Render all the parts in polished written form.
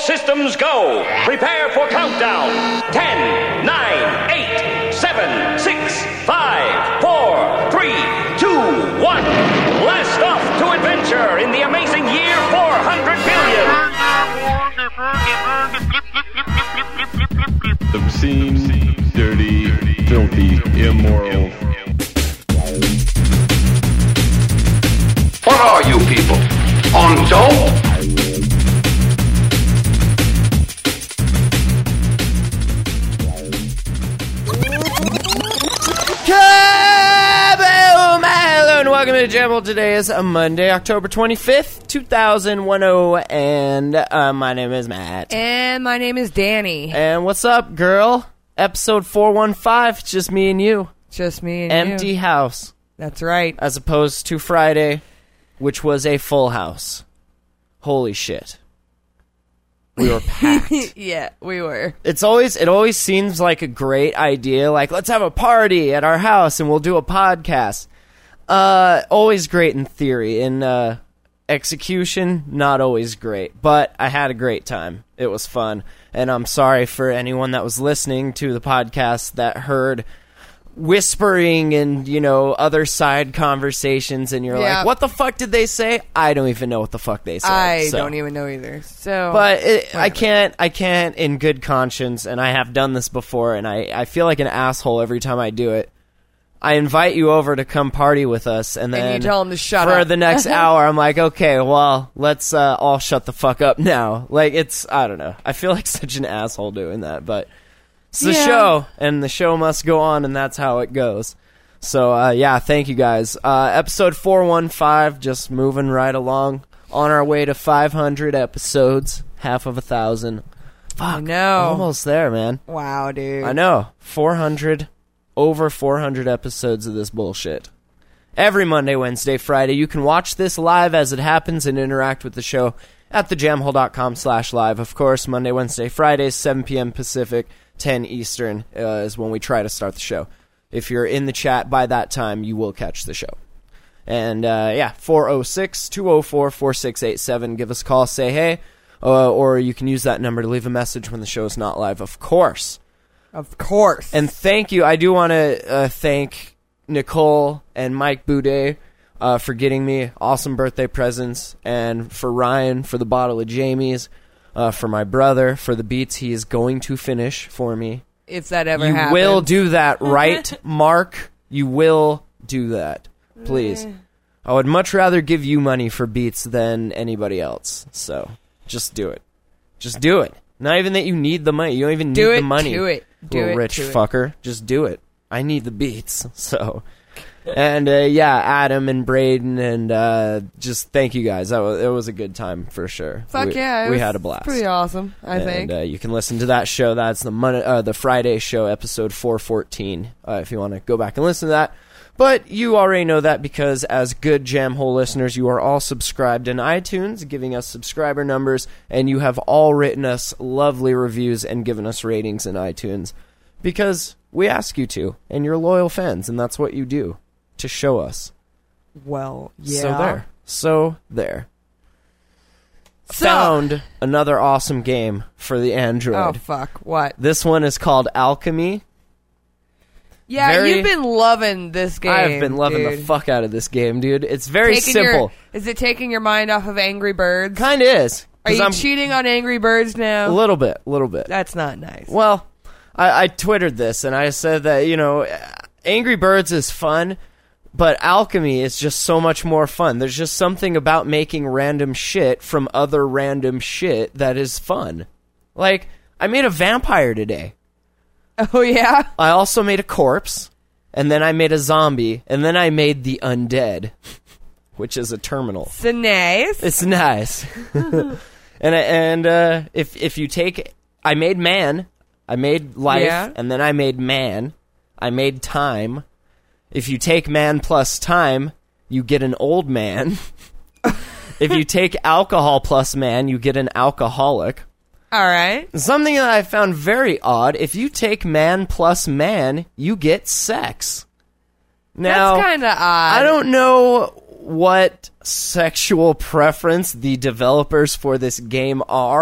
systems go. Prepare for countdown. 10, 9, 8, 7, 6, 5, 4, 3, 2, 1. Blast off to adventure in the amazing year 400 billion. Obscene, dirty, filthy, immoral. What are you people? On dope? Kaboom! Hello and welcome to Jamble. Today is Monday, October 25th, 2010, and my name is Matt. And my name is Danny. And what's up, girl? Episode 415, it's just me and you. Just me and Empty you. house. That's right. As opposed to Friday, which was a full house. Holy shit. We were packed. Yeah, we were. It always seems like a great idea. Like, let's have a party at our house and we'll do a podcast. Always great in theory. In execution, not always great. But I had a great time. It was fun. And I'm sorry for anyone that was listening to the podcast that heard whispering and, other side conversations, and you're like, what the fuck did they say? I don't even know what the fuck they said. I don't even know either. So, but I can't in good conscience, and I have done this before, and I feel like an asshole every time I do it. I invite you over to come party with us, and then you tell them to shut up. For up. the next hour, I'm like, okay, well, let's all shut the fuck up now. Like, I don't know. I feel like such an asshole doing that, but it's the show, and the show must go on, and that's how it goes. So, thank you guys. Episode 415, just moving right along. On our way to 500 episodes, half of 1,000. Fuck, I know. Almost there, man. Wow, dude. I know. Over 400 episodes of this bullshit. Every Monday, Wednesday, Friday, you can watch this live as it happens and interact with the show at thejamhole.com/live. Of course, Monday, Wednesday, Fridays, 7 p.m. Pacific, 10 Eastern is when we try to start the show. If you're in the chat by that time, you will catch the show. And 406-204-4687. Give us a call, say hey, or you can use that number to leave a message when the show is not live, of course. Of course. And thank you. I do want to thank Nicole and Mike Boudet for getting me awesome birthday presents, and for Ryan for the bottle of Jamie's. For my brother, for the beats he is going to finish for me. If that ever you happens. You will do that, right, Mark? You will do that. Please. I would much rather give you money for beats than anybody else. So, just do it. Just do it. Not even that you need the money. You don't even need the money. Do it. You rich fucker. Just do it. I need the beats. So... And, Adam and Braden, and just thank you guys. It was a good time, for sure. Fuck yeah. We had a blast. Pretty awesome, I think. And you can listen to that show. That's the Friday show, episode 414, if you want to go back and listen to that. But you already know that because as good Jamhole listeners, you are all subscribed in iTunes, giving us subscriber numbers, and you have all written us lovely reviews and given us ratings in iTunes. Because we ask you to, and you're loyal fans, and that's what you do. To show us. Well, yeah. So there. Found another awesome game for the Android. Oh, fuck. What? This one is called Alchemy. Yeah, you've been loving this game. I've been loving the fuck out of this game, dude. It's very simple. Is it taking your mind off of Angry Birds? Kinda is. Are you cheating on Angry Birds now? A little bit. That's not nice. Well, I twittered this, and I said that, Angry Birds is fun, but Alchemy is just so much more fun. There's just something about making random shit from other random shit that is fun. Like, I made a vampire today. Oh, yeah? I also made a corpse, and then I made a zombie, and then I made the undead, which is a terminal. So nice. It's nice. and if you take... I made man, I made life, and then I made man, I made time... If you take man plus time, you get an old man. If you take alcohol plus man, you get an alcoholic. All right. Something that I found very odd, if you take man plus man, you get sex. Now, that's kind of odd. I don't know what sexual preference the developers for this game are,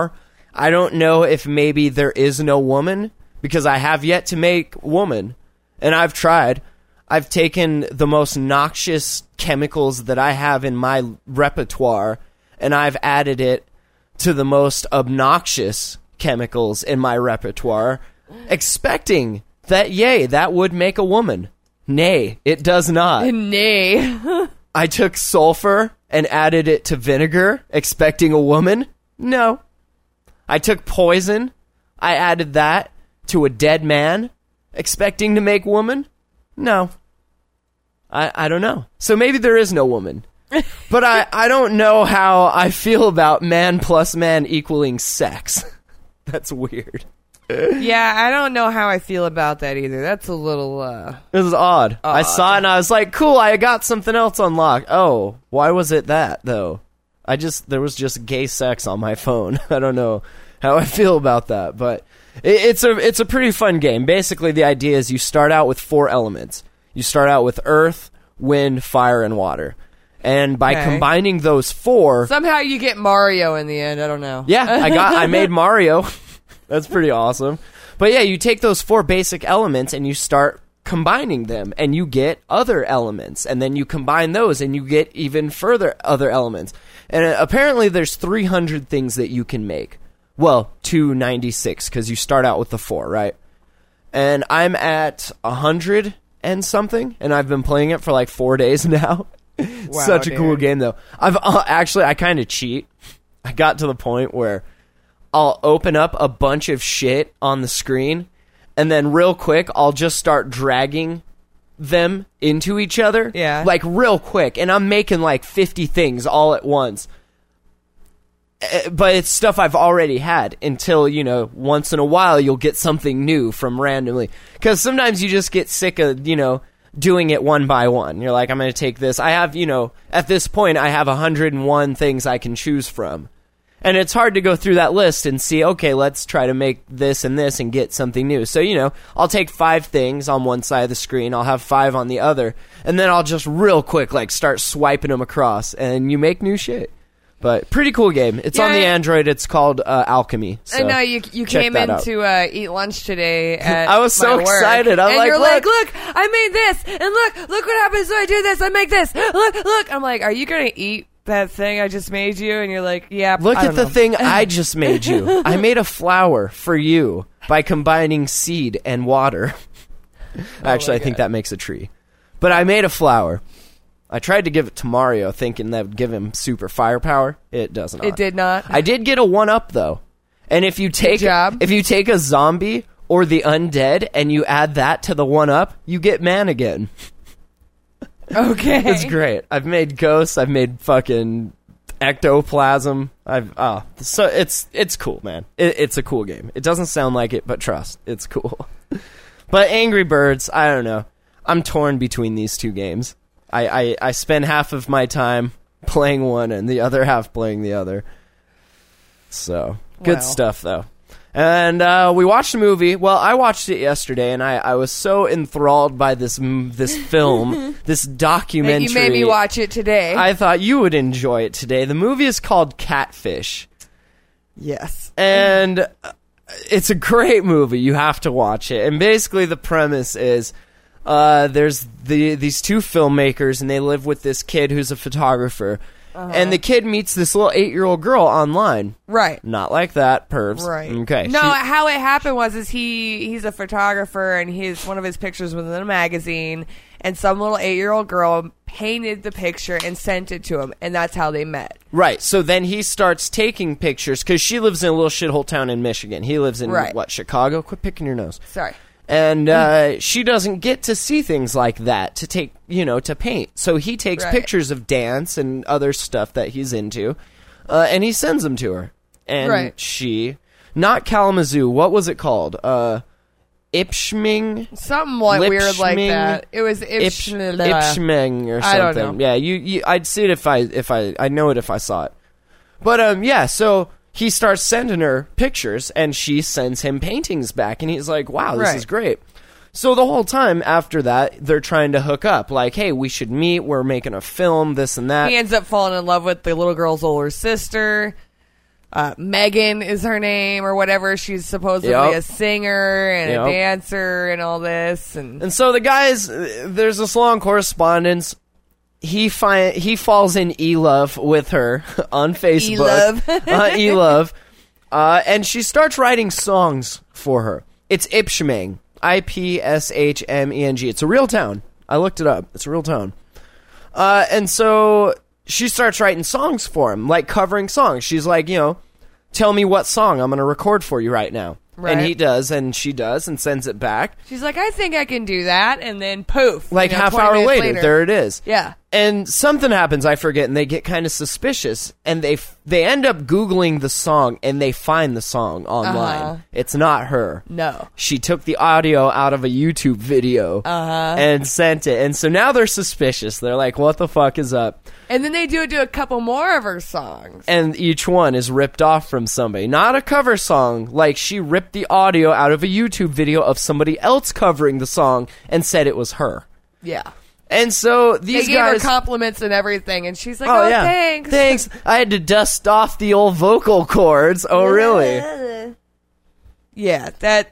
I don't know if maybe there is no woman, because I have yet to make woman, and I've tried. I've taken the most noxious chemicals that I have in my repertoire, and I've added it to the most obnoxious chemicals in my repertoire, expecting that, yay, that would make a woman. Nay, it does not. Nay. I took sulfur and added it to vinegar, expecting a woman. No. I took poison. I added that to a dead man, expecting to make woman. No. I don't know. So maybe there is no woman. But I don't know how I feel about man plus man equaling sex. That's weird. Yeah, I don't know how I feel about that either. That's a little, This is odd. I saw it and I was like, cool, I got something else unlocked. Oh, why was it that, though? There was just gay sex on my phone. I don't know how I feel about that, but it's a pretty fun game. Basically, the idea is you start out with 4 elements. You start out with earth, wind, fire, and water. And by combining those 4... Somehow you get Mario in the end, I don't know. Yeah, I made Mario. That's pretty awesome. But yeah, you take those 4 basic elements and you start combining them, and you get other elements, and then you combine those and you get even further other elements. And apparently there's 300 things that you can make. Well, 296, because you start out with the 4, right? And I'm at 100 and something, and I've been playing it for like 4 days now. Wow, Such a cool game, though. I kind of cheat. I got to the point where I'll open up a bunch of shit on the screen, and then real quick, I'll just start dragging them into each other. Yeah. Like, real quick. And I'm making, like, 50 things all at once. But it's stuff I've already had until, once in a while, you'll get something new from randomly. Because sometimes you just get sick of, doing it one by one. You're like, I'm going to take this. I have, at this point, I have 101 things I can choose from. And it's hard to go through that list and see, okay, let's try to make this and get something new. So, I'll take 5 things on one side of the screen, I'll have 5 on the other, and then I'll just real quick, start swiping them across, and you make new shit. But pretty cool game. It's on the Android. It's called Alchemy. So I know you came in to eat lunch today at I was so excited. I'm and like, you're like, look, I made this, and look what happens when I do this. I make this. Look. I'm like, are you gonna eat that thing I just made you? And you're like, yeah. Look at the thing I just made you. I made a flower for you by combining seed and water. Actually, I think that makes a tree. But I made a flower. I tried to give it to Mario, thinking that would give him super firepower. It does not. It did not. I did get a 1-up though, and if you take a zombie or the undead and you add that to the 1-up, you get man again. Okay, it's great. I've made ghosts. I've made fucking ectoplasm. So it's cool, man. It's a cool game. It doesn't sound like it, but trust, it's cool. But Angry Birds, I don't know. I'm torn between these 2 games. I spend half of my time playing one and the other half playing the other. So, good stuff, though. And we watched a movie. Well, I watched it yesterday, and I was so enthralled by this film, this documentary. You made me watch it today. I thought you would enjoy it today. The movie is called Catfish. Yes. And it's a great movie. You have to watch it. And basically the premise is... there's these 2 filmmakers, and they live with this kid who's a photographer. And the kid meets this little 8-year-old girl online. Right. Not like that, pervs. Right. Okay. No, how it happened was he's a photographer, and one of his pictures was in a magazine, and some little 8-year-old girl painted the picture and sent it to him, and that's how they met. Right. So then he starts taking pictures, because she lives in a little shithole town in Michigan. He lives in, Chicago? Quit picking your nose. Sorry. And she doesn't get to see things like that to take, to paint. So he takes pictures of dance and other stuff that he's into, and he sends them to her. And she, not Kalamazoo, what was it called? Ipschming? Something weird like that. It was Ipschming or something. I don't know. Yeah, I'd see it if I know it if I saw it. But so he starts sending her pictures, and she sends him paintings back, and he's like, wow, this is great. So the whole time after that, they're trying to hook up, like, hey, we should meet, we're making a film, this and that. He ends up falling in love with the little girl's older sister. Megan is her name or whatever. She's supposedly Yep. a singer and Yep. a dancer and all this. And so the guys, there's this long correspondence. He falls in e-love with her on Facebook. E-love. E-love. And she starts writing songs for her. It's Ipshmeng. Ipshmeng. It's a real town. I looked it up. It's a real town. And so she starts writing songs for him, like covering songs. She's like, tell me what song I'm going to record for you right now. Right. And he does, and she does, and sends it back. she's like, I think I can do that. And then poof. Like half 20 hour minutes later, there it is. Yeah. And something happens, I forget, and they get kind of suspicious, and they end up Googling the song, and they find the song online. Uh-huh. It's not her. No. She took the audio out of a YouTube video and sent it, and so now they're suspicious. They're like, what the fuck is up? And then they do a couple more of her songs. And each one is ripped off from somebody. Not a cover song, like she ripped the audio out of a YouTube video of somebody else covering the song and said it was her. Yeah. And so They these gave guys... her compliments and everything, and she's like, oh, thanks. Thanks. I had to dust off the old vocal cords. Oh, really? Yeah, that...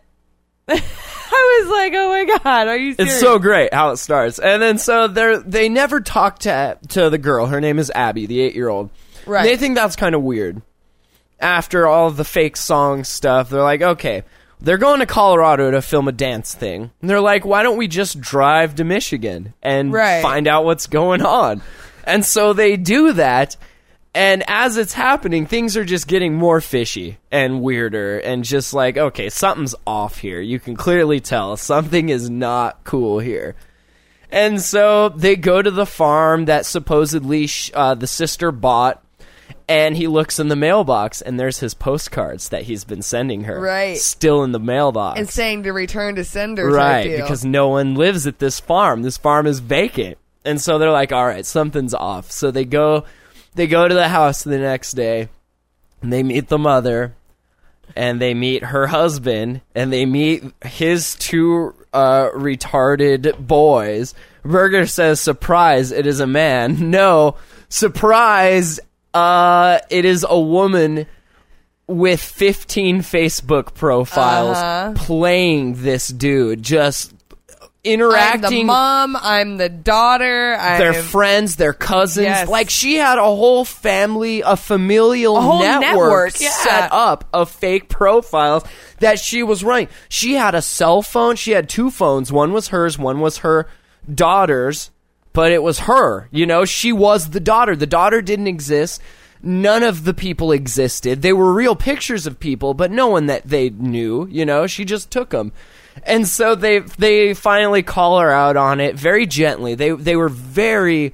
I was like, oh my God, are you serious? It's so great how it starts. And then so they never talk to the girl. Her name is Abby, the 8-year-old. Right. They think that's kind of weird. After all of the fake song stuff, they're like, okay, they're going to Colorado to film a dance thing. And they're like, why don't we just drive to Michigan and Right. find out what's going on? And so they do that. And as it's happening, things are just getting more fishy and weirder and just like, okay, something's off here. You can clearly tell something is not cool here. And so they go to the farm that supposedly the sister bought, and he looks in the mailbox, and there's his postcards that he's been sending her. Right. Still in the mailbox. And saying to return to sender type Right, deal. because no one lives at this farm. This farm is vacant. And so they're like, all right, something's off. So they go to the house the next day, and they meet the mother, and they meet her husband, and they meet his two retarded boys. Berger says, surprise, it is a man. No, surprise, it is a woman with 15 Facebook profiles playing this dude, just interacting. I'm the mom, I'm the daughter, Their friends, their cousins. Yes. Like, she had a whole family, a familial whole network yeah. set up of fake profiles that she was running. She had a cell phone. She had two phones. One was hers, one was her daughter's, but it was her. She was the daughter. The daughter didn't exist. None of the people existed. They were real pictures of people, but no one that they knew. She just took them. And so they finally call her out on it very gently. They were very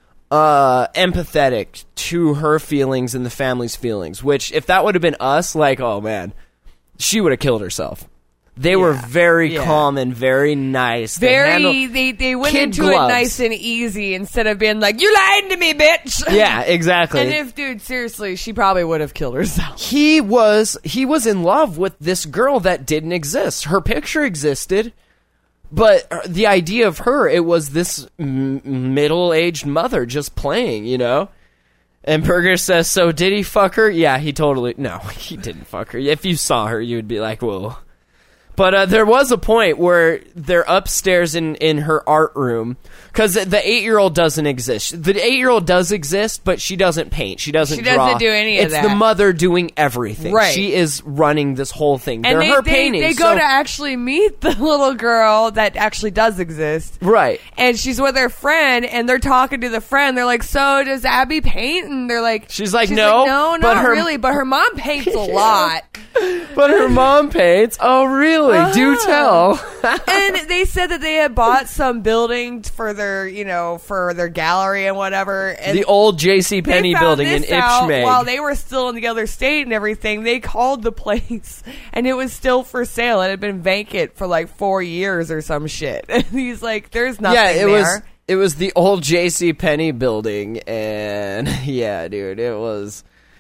empathetic to her feelings and the family's feelings, which if that would have been us, like, oh man, she would have killed herself. They were very calm and very nice. they went kid into gloves. it nice and easy instead of being like, you lied to me, bitch. Yeah, exactly. And if, dude, seriously, she probably would have killed herself. He was in love with this girl that didn't exist. Her picture existed, but the idea of her, it was this middle-aged mother just playing, And Berger says, so did he fuck her? Yeah, no, he didn't fuck her. If you saw her, you would be like, whoa. But there was a point where they're upstairs in her art room, because the 8-year-old doesn't exist. The 8-year-old does exist, but she doesn't paint. She doesn't draw. do any of that. It's the mother doing everything. Right. She is running this whole thing. And They're her painting. They go to actually meet the little girl that actually does exist. Right. And she's with her friend, and they're talking to the friend. They're like, so does Abby paint? And they're like... She's like, no. No, but not really, but her mom paints a lot. But her mom paints. Oh, really? Do tell. And they said that they had bought some building for their, for their gallery and whatever. And the old J.C. Penney they found building in this out Ipshmeng. while they were still in the other state and everything. They called the place, and it was still for sale. It had been vacant for like 4 years or some shit. And he's like, "There's nothing there." It was the old J.C. Penney building, and yeah, dude, it was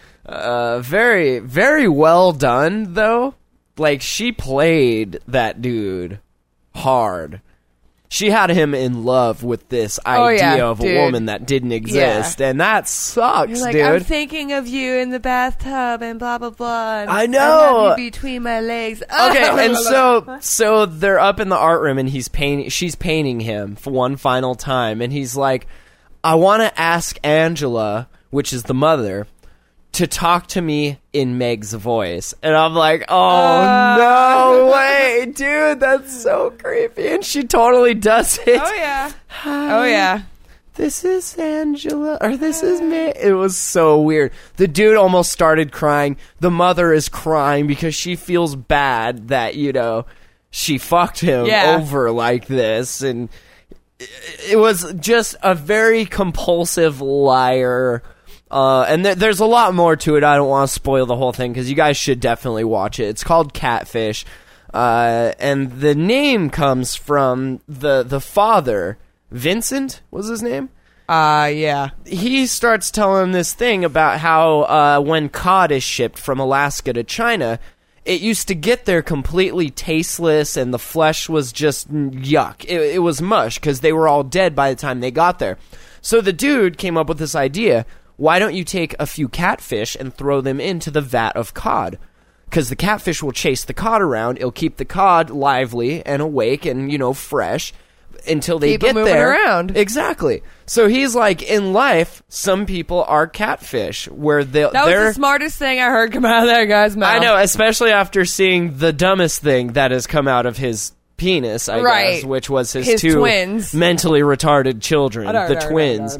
very, very well done, though. Like, she played that dude hard. she had him in love with this idea of a dude. woman that didn't exist, and that sucks, You're like, dude. I'm thinking of you in the bathtub and blah blah blah. And I know. I have you between my legs. Okay, and so they're up in the art room, and she's painting him for one final time, and he's like, I want to ask Angela, which is the mother, to talk to me in Meg's voice. And I'm like, oh, no way, dude, that's so creepy. And she totally does it. Oh yeah. Hi, Oh yeah. this is Angela, or this is Meg. It was so weird. The dude almost started crying. The mother is crying because she feels bad that, she fucked him over like this. And it was just a very compulsive liar. And there's a lot more to it. I don't want to spoil the whole thing because you guys should definitely watch it. It's called Catfish. And the name comes from the father. Vincent was his name? Yeah. He starts telling this thing about how when cod is shipped from Alaska to China, it used to get there completely tasteless and the flesh was just yuck. It was mush because they were all dead by the time they got there. So the dude came up with this idea. Why don't you take a few catfish and throw them into the vat of cod? Because the catfish will chase the cod around. It'll keep the cod lively and awake and, fresh until they Keep get them moving there. around. Exactly. So he's like, in life, some people are catfish where That was the smartest thing I heard come out of that guy's mouth. I know, especially after seeing the dumbest thing that has come out of his penis, I guess, which was his two twins. mentally retarded children, the twins.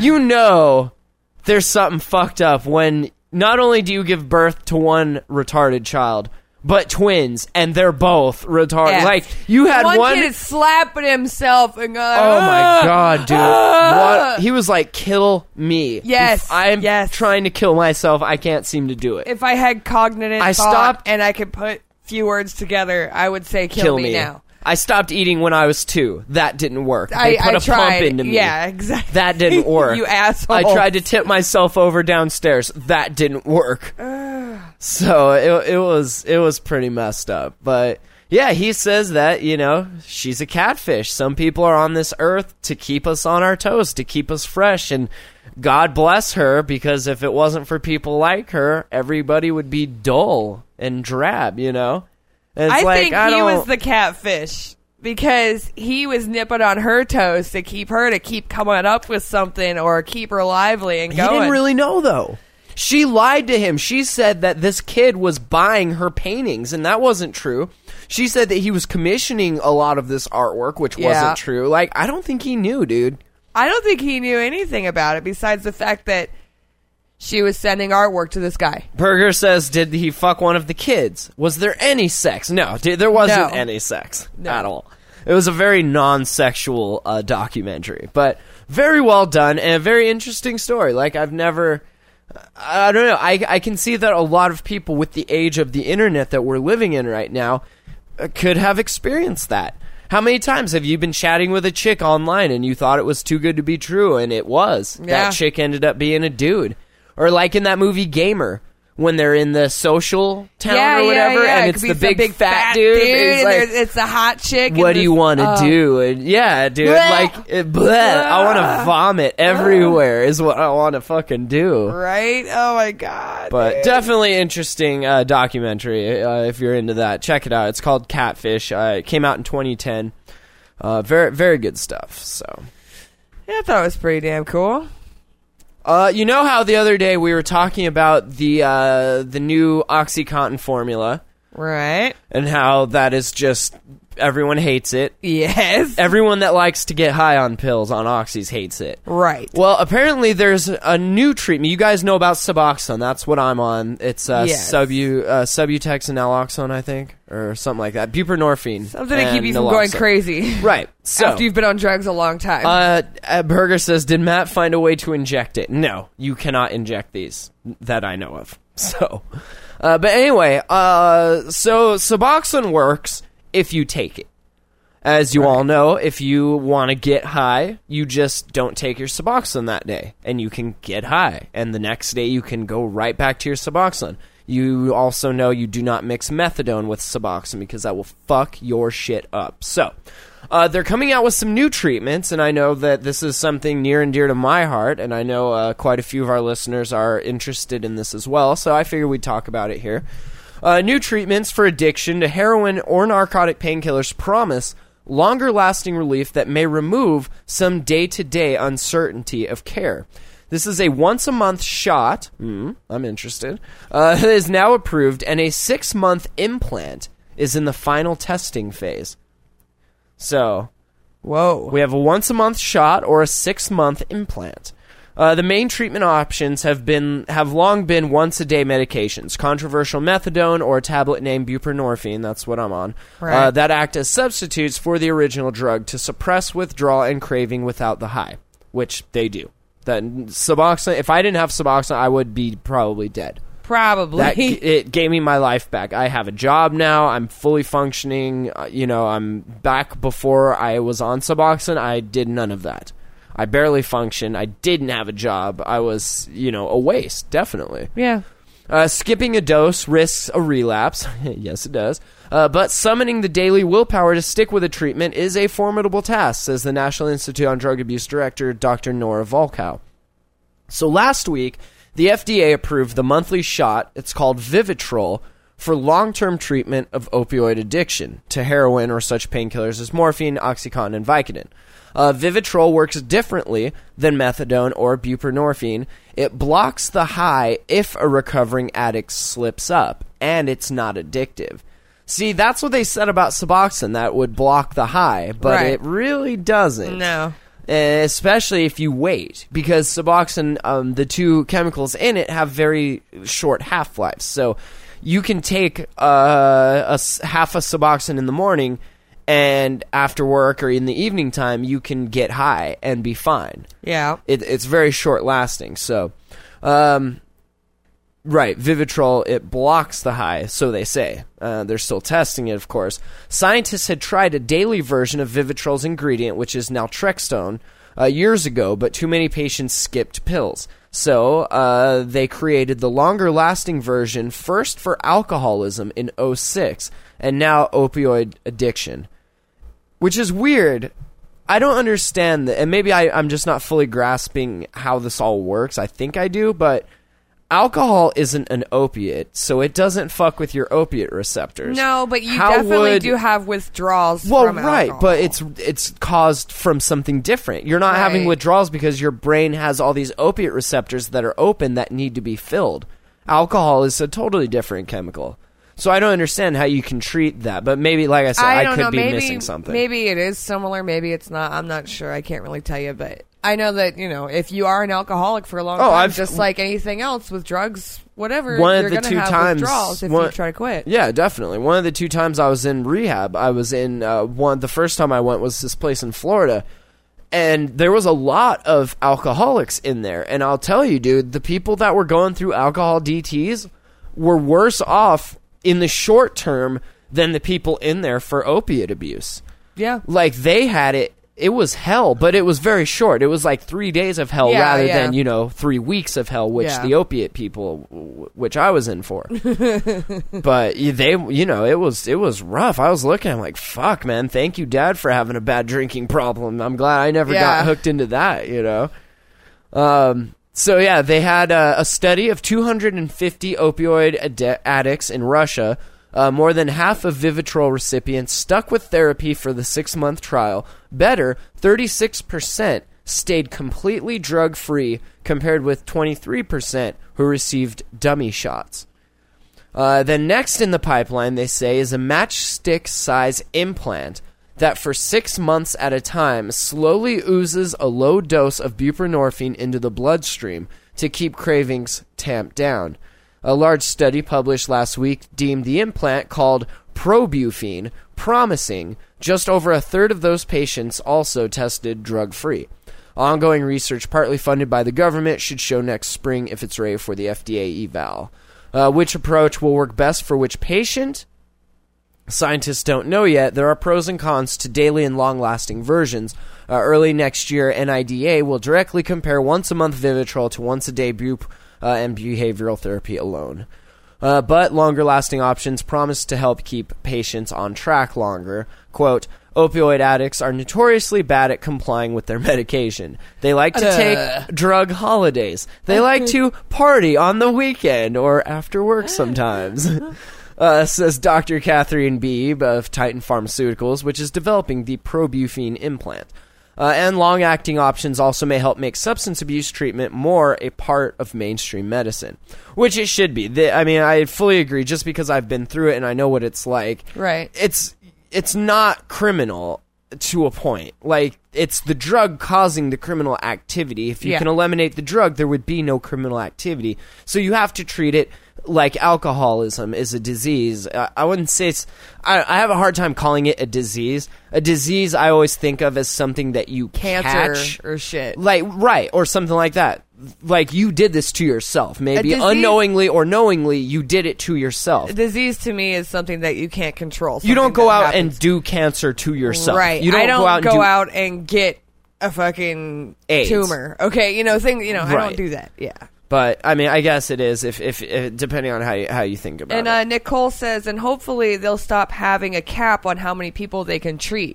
There's something fucked up when not only do you give birth to one retarded child, but twins, and they're both retarded. Yeah. Like, you had one kid is slapping himself and going, oh my god, dude. What? He was like, kill me. Yes, If I'm yes. trying to kill myself, I can't seem to do it. If I had cognitive I thought stopped- and I could put few words together, I would say kill me now. I stopped eating when I was 2. That didn't work. They put a tried. pump into me. Yeah, exactly. That didn't work. You asshole. I tried to tip myself over downstairs. That didn't work. So it was pretty messed up. But yeah, he says that, she's a catfish. Some people are on this earth to keep us on our toes, to keep us fresh. And God bless her, because if it wasn't for people like her, everybody would be dull and drab, And it's I like, think I he don't... was the catfish because he was nipping on her toes to keep her to keep coming up with something or keep her lively and He going. didn't really know, though. She lied to him. She said that this kid was buying her paintings, and that wasn't true. She said that he was commissioning a lot of this artwork, which wasn't true. Like, I don't think he knew, dude. I don't think he knew anything about it besides the fact that she was sending artwork to this guy. Berger says, did he fuck one of the kids? Was there any sex? No, there wasn't any sex at all. It was a very non-sexual documentary, but very well done and a very interesting story. Like, I've never... I don't know. I can see that a lot of people with the age of the internet that we're living in right now could have experienced that. How many times have you been chatting with a chick online and you thought it was too good to be true, and it was? Yeah. That chick ended up being a dude. Or like in that movie Gamer, when they're in the social town or whatever, and it's the big fat dude. It's like, it's the hot chick. what do you want to do? And yeah, dude, I want to vomit everywhere is what I want to fucking do. Right? Oh my god. But dude. definitely interesting documentary if you're into that. Check it out. It's called Catfish. It came out in 2010. Very, very good stuff. So, yeah, I thought it was pretty damn cool. you know how the other day we were talking about the new OxyContin formula, Right. and how that is just everyone hates it. Yes. Everyone that likes to get high on pills on oxys hates it. Right. Well, apparently there's a new treatment. You guys know about Suboxone. That's what I'm on. It's Yes. Subutex and naloxone, I think, or something like that. Buprenorphine. Something to keep and you from going naloxone. crazy. Right. So, After you've been on drugs a long time. Berger says, did Matt find a way to inject it? No, you cannot inject these that I know of. So, but anyway, so Suboxone works if you take it. As you all know, if you want to get high, you just don't take your Suboxone that day, and you can get high. And the next day, you can go right back to your Suboxone. You also know you do not mix methadone with Suboxone because that will fuck your shit up. So, they're coming out with some new treatments, and I know that this is something near and dear to my heart, and I know quite a few of our listeners are interested in this as well, so I figured we'd talk about it here. New treatments for addiction to heroin or narcotic painkillers promise longer-lasting relief that may remove some day-to-day uncertainty of care. This is a once-a-month shot, I'm interested, that is now approved, and a 6-month implant is in the final testing phase. So, Whoa. we have a once-a-month shot or a 6-month implant. The main treatment options have long been once-a-day medications, controversial methadone or a tablet named buprenorphine, that's what I'm on, Right. that act as substitutes for the original drug to suppress withdrawal and craving without the high, which they do. That Suboxone, if I didn't have Suboxone, I would be probably dead. Probably. It gave me my life back. I have a job now. I'm fully functioning. I'm back. Before I was on Suboxone, I did none of that. I barely functioned. I didn't have a job. I was, a waste, definitely. Yeah. Skipping a dose risks a relapse. Yes, it does. But summoning the daily willpower to stick with a treatment is a formidable task, says the National Institute on Drug Abuse Director, Dr. Nora Volkow. So last week, the FDA approved the monthly shot, it's called Vivitrol, for long-term treatment of opioid addiction to heroin or such painkillers as morphine, OxyContin, and Vicodin. Vivitrol works differently than methadone or buprenorphine. It blocks the high if a recovering addict slips up, and it's not addictive. See, that's what they said about Suboxone, that would block the high, but Right. it really doesn't. No. Especially if you wait, because Suboxone, the two chemicals in it have very short half-lives. So you can take half a Suboxone in the morning, and after work or in the evening time, you can get high and be fine. Yeah. It's very short-lasting. So, right, Vivitrol, it blocks the high, so they say. They're still testing it, of course. Scientists had tried a daily version of Vivitrol's ingredient, which is naltrexone, years ago, but too many patients skipped pills. So they created the longer-lasting version first for alcoholism in 2006, and now opioid addiction. Which is weird. I don't understand that, and maybe I'm just not fully grasping how this all works. I think I do, but alcohol isn't an opiate, so it doesn't fuck with your opiate receptors. No, but you How definitely would- do have withdrawals Well, from right, alcohol. but it's caused from something different. You're not having Right. withdrawals because your brain has all these opiate receptors that are open that need to be filled. Alcohol is a totally different chemical. So I don't understand how you can treat that, but maybe, like I said, I don't could know. be Maybe, missing something. Maybe it is similar. Maybe it's not. I'm not sure. I can't really tell you, but I know that if you are an alcoholic for a long time, just like anything else with drugs, whatever, One of you're the going to two have times- withdrawals if one- you try to quit. Yeah, definitely. One of the 2 times I was in rehab, I was in the first time I went was this place in Florida, and there was a lot of alcoholics in there. And I'll tell you, dude, the people that were going through alcohol DTs were worse off in the short term than the people in there for opiate abuse. Yeah. Like, they had it was hell, but it was very short. It was like 3 days of hell Yeah, rather yeah. than, 3 weeks of hell, which Yeah. the opiate people, which I was in for. But they, it was rough. I was looking, I'm like, fuck, man, thank you, Dad, for having a bad drinking problem. I'm glad I never got Yeah. hooked into that, So, yeah, they had a study of 250 opioid addicts in Russia. More than half of Vivitrol recipients stuck with therapy for the 6-month trial. Better, 36% stayed completely drug-free, compared with 23% who received dummy shots. Then next in the pipeline, they say, is a matchstick-size implant that for 6 months at a time slowly oozes a low dose of buprenorphine into the bloodstream to keep cravings tamped down. A large study published last week deemed the implant, called Probufene, promising. Just over a third of those patients also tested drug-free. Ongoing research, partly funded by the government, should show next spring if it's ready for the FDA eval. Which approach will work best for which patient? Scientists don't know yet. There are pros and cons to daily and long-lasting versions. Early next year, NIDA will directly compare once-a-month Vivitrol to once-a-day bup and behavioral therapy alone. But longer-lasting options promise to help keep patients on track longer. Quote, opioid addicts are notoriously bad at complying with their medication. They like to take drug holidays. They like to party on the weekend or after work sometimes. Says Dr. Catherine Beebe of Titan Pharmaceuticals, which is developing the Probufene implant. And long-acting options also may help make substance abuse treatment more a part of mainstream medicine, which it should be. I mean, I fully agree. Just because I've been through it and I know what it's like, Right. It's not criminal to a point. Like, it's the drug causing the criminal activity. If you can eliminate the drug, there would be no criminal activity. So you have to treat it like alcoholism is a disease. I wouldn't say it's... I have a hard time calling it a disease. A disease I always think of as something that you Cancer catch. or shit. Like, right, or something like that. Like, you did this to yourself. Maybe disease- unknowingly or knowingly, you did it to yourself. A disease to me is something that you can't control. You don't something go that out happens. and do cancer to yourself. Right. You don't I don't go go out out and get a fucking AIDS. tumor. Okay, I Right. don't do that. Yeah. But I mean, I guess it is if depending on how you think about it. And Nicole says, and hopefully they'll stop having a cap on how many people they can treat.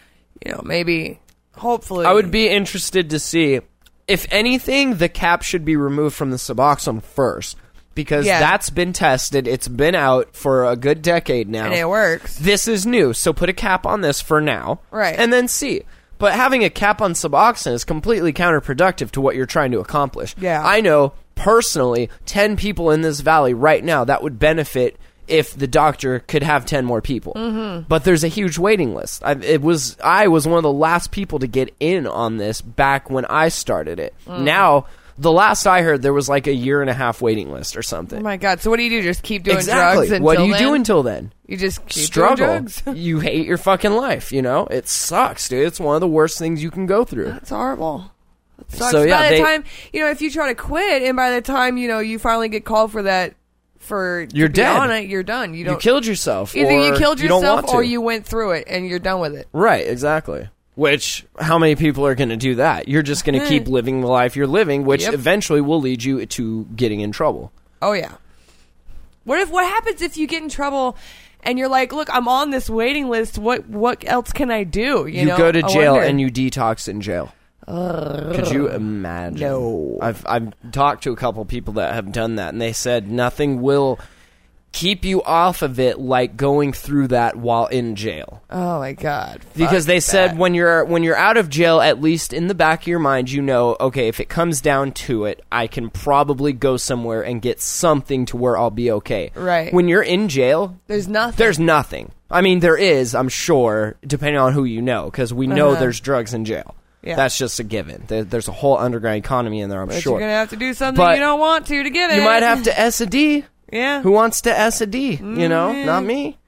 Maybe, hopefully. I would be interested to see if anything, the cap should be removed from the Suboxone first, because that's been tested. It's been out for a good decade now, and it works. This is new, so put a cap on this for now, Right? And then see. But having a cap on Suboxone is completely counterproductive to what you're trying to accomplish. Yeah. I know, personally, 10 people in this valley right now that would benefit if the doctor could have 10 more people. Mm-hmm. But there's a huge waiting list. I was one of the last people to get in on this back when I started it. Mm-hmm. Now, the last I heard, there was like a 1.5 waiting list or something. Oh my God. So what do you do? Just keep doing Exactly. drugs until What do you then? do until then? You just keep Struggle. doing drugs? You hate your fucking life, It sucks, dude. It's one of the worst things you can go through. That's horrible. That sucks. So, yeah, by the time, if you try to quit, and by the time, you finally get called for that, You're to be dead. on it, you're done. You killed yourself. Either or you killed you don't yourself want to. or you went through it and you're done with it. Right, exactly. Which, how many people are going to do that? You're just going to keep living the life you're living, which eventually will lead you to getting in trouble. Oh, yeah. What happens if you get in trouble and you're like, look, I'm on this waiting list. What else can I do? You go to jail wonder. and you detox in jail. Could you imagine? No. I've talked to a couple people that have done that, and they said nothing will keep you off of it like going through that while in jail. Oh my God! Because they Fuck said that. when you're out of jail, at least in the back of your mind, okay, if it comes down to it, I can probably go somewhere and get something to where I'll be okay. Right. When you're in jail, there's nothing. There's nothing. I mean, there is, I'm sure, depending on who you know, because we know there's drugs in jail. Yeah. That's just a given. There's a whole underground economy in there, I'm But sure. you're gonna have to do something But you don't want to get it. You might have to S a D. Yeah. Who wants to S a D? Not me.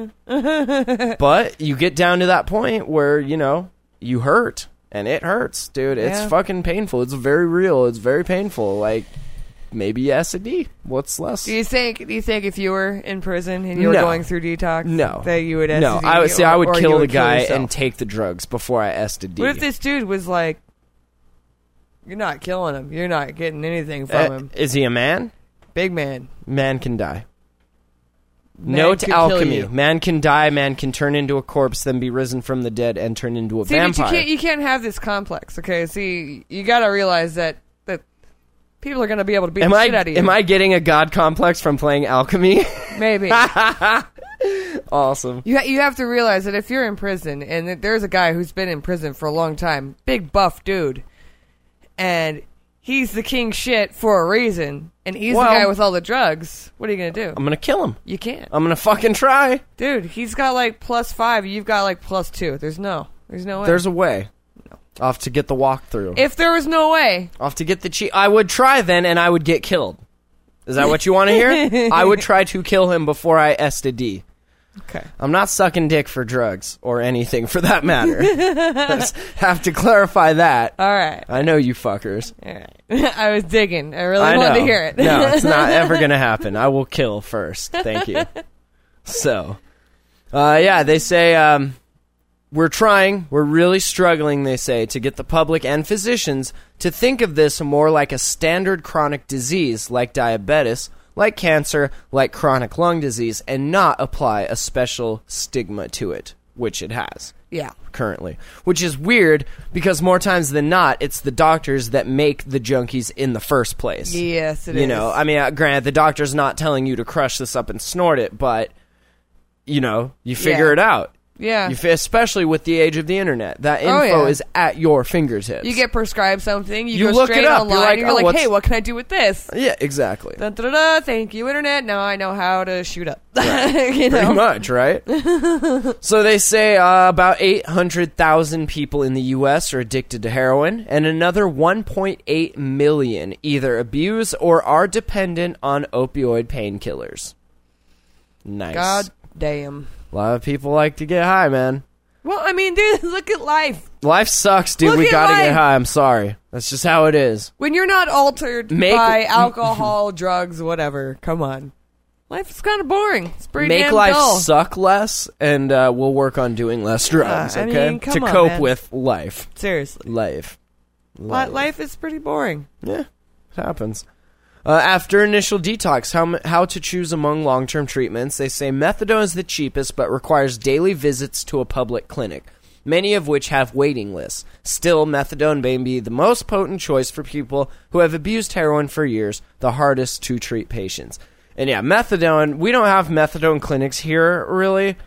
But you get down to that point where, you hurt. And it hurts, dude. It's fucking painful. It's very real. It's very painful. Like, maybe S a D. What's less? Do you think if you were in prison and you were No. going through detox, No. that you would S No, a D? I would or you kill the guy yourself? and take the drugs before I S a D. What if this dude was like, you're not killing him. You're not getting anything from him. Is he a man? Big man. Man can die. Man Note could kill alchemy. you. Man can die, man can turn into a corpse, then be risen from the dead and turn into a See, but vampire. you can't have this complex, okay? See, you got to realize that people are going to be able to beat the shit out of you. Am I getting a god complex from playing alchemy? Maybe. Awesome. You have to realize that if you're in prison, and that there's a guy who's been in prison for a long time, big buff dude, and he's the king shit for a reason, and he's the guy with all the drugs, what are you going to do? I'm going to kill him. You can't. I'm going to fucking try. Dude, he's got like +5, you've got like +2. There's no way. There's a way. I'll have to get the walkthrough. If there was no way. I'll have to get the cheat. I would try then, and I would get killed. Is that what you want to hear? I would try to kill him before I S a D. Okay. I'm not sucking dick for drugs or anything for that matter. Just have to clarify that. All right. I know you fuckers. All right. I was digging. I really I wanted know. to hear it. No, it's not ever going to happen. I will kill first. Thank you. So, they say we're trying, we're really struggling, they say, to get the public and physicians to think of this more like a standard chronic disease like diabetes, like cancer, like chronic lung disease, and not apply a special stigma to it, which it has. Yeah. Currently. Which is weird, because more times than not, it's the doctors that make the junkies in the first place. Yes, it is. You know, I mean, granted, the doctor's not telling you to crush this up and snort it, but, you know, you figure it out. Yeah. Especially with the age of the internet. That info is at your fingertips. You get prescribed something, you go look straight it up. online, You're and like, you're like, hey, what can I do with this? Yeah, exactly. Dun, dun, dun, dun, thank you, internet. Now I know how to shoot up. You know? Pretty much, right? So they say about 800,000 people in the U.S. are addicted to heroin, and another 1.8 million either abuse or are dependent on opioid painkillers. Nice. God damn. A lot of people like to get high, man. Well, I mean, dude, look at life. Life sucks, dude. Look We at gotta life. get high. I'm sorry. That's just how it is. When you're not altered by alcohol, drugs, whatever, come on. Life is kind of boring. It's pretty Make damn life dull. suck less, and we'll work on doing less drugs, I okay? mean, come to on, cope man. with life. Seriously. Life. Life is pretty boring. Yeah, it happens. After initial detox, how to choose among long-term treatments, they say methadone is the cheapest but requires daily visits to a public clinic, many of which have waiting lists. Still, methadone may be the most potent choice for people who have abused heroin for years, the hardest to treat patients. And yeah, methadone, we don't have methadone clinics here, really,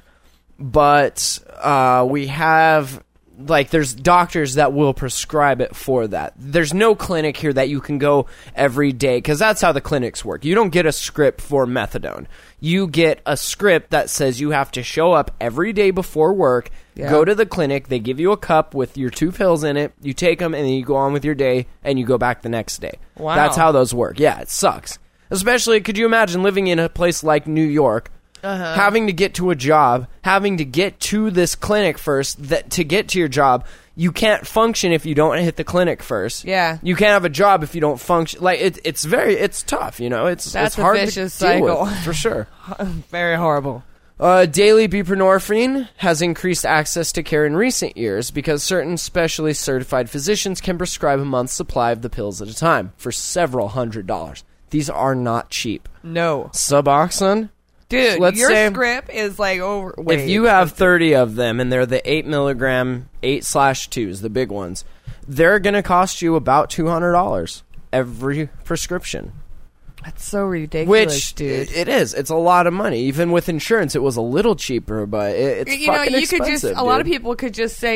but we have... Like, there's doctors that will prescribe it for that. There's no clinic here that you can go every day, because that's how the clinics work. You don't get a script for methadone. You get a script that says you have to show up every day before work, go to the clinic, they give you a cup with your 2 pills in it, you take them, and then you go on with your day, and you go back the next day. Wow. That's how those work. Yeah, it sucks. Especially, could you imagine living in a place like New York, having to get to a job, having to get to this clinic first, that to get to your job, you can't function if you don't hit the clinic first. Yeah. You can't have a job if you don't function. Like, it's tough, you know? It's That's hard a to vicious deal cycle. with, for sure. Very horrible. Daily buprenorphine has increased access to care in recent years because certain specially certified physicians can prescribe a month's supply of the pills at a time for several $100s. These are not cheap. No. Suboxone? Dude, Let's your say- script is like over. If you have 30 of them, and they're the 8 milligram 8/2s, the big ones, they're going to cost you about $200 every prescription. That's so ridiculous, Which, dude. it is. It's a lot of money. Even with insurance, it was a little cheaper, but it's fucking you expensive, could just a lot of dude. people could just say,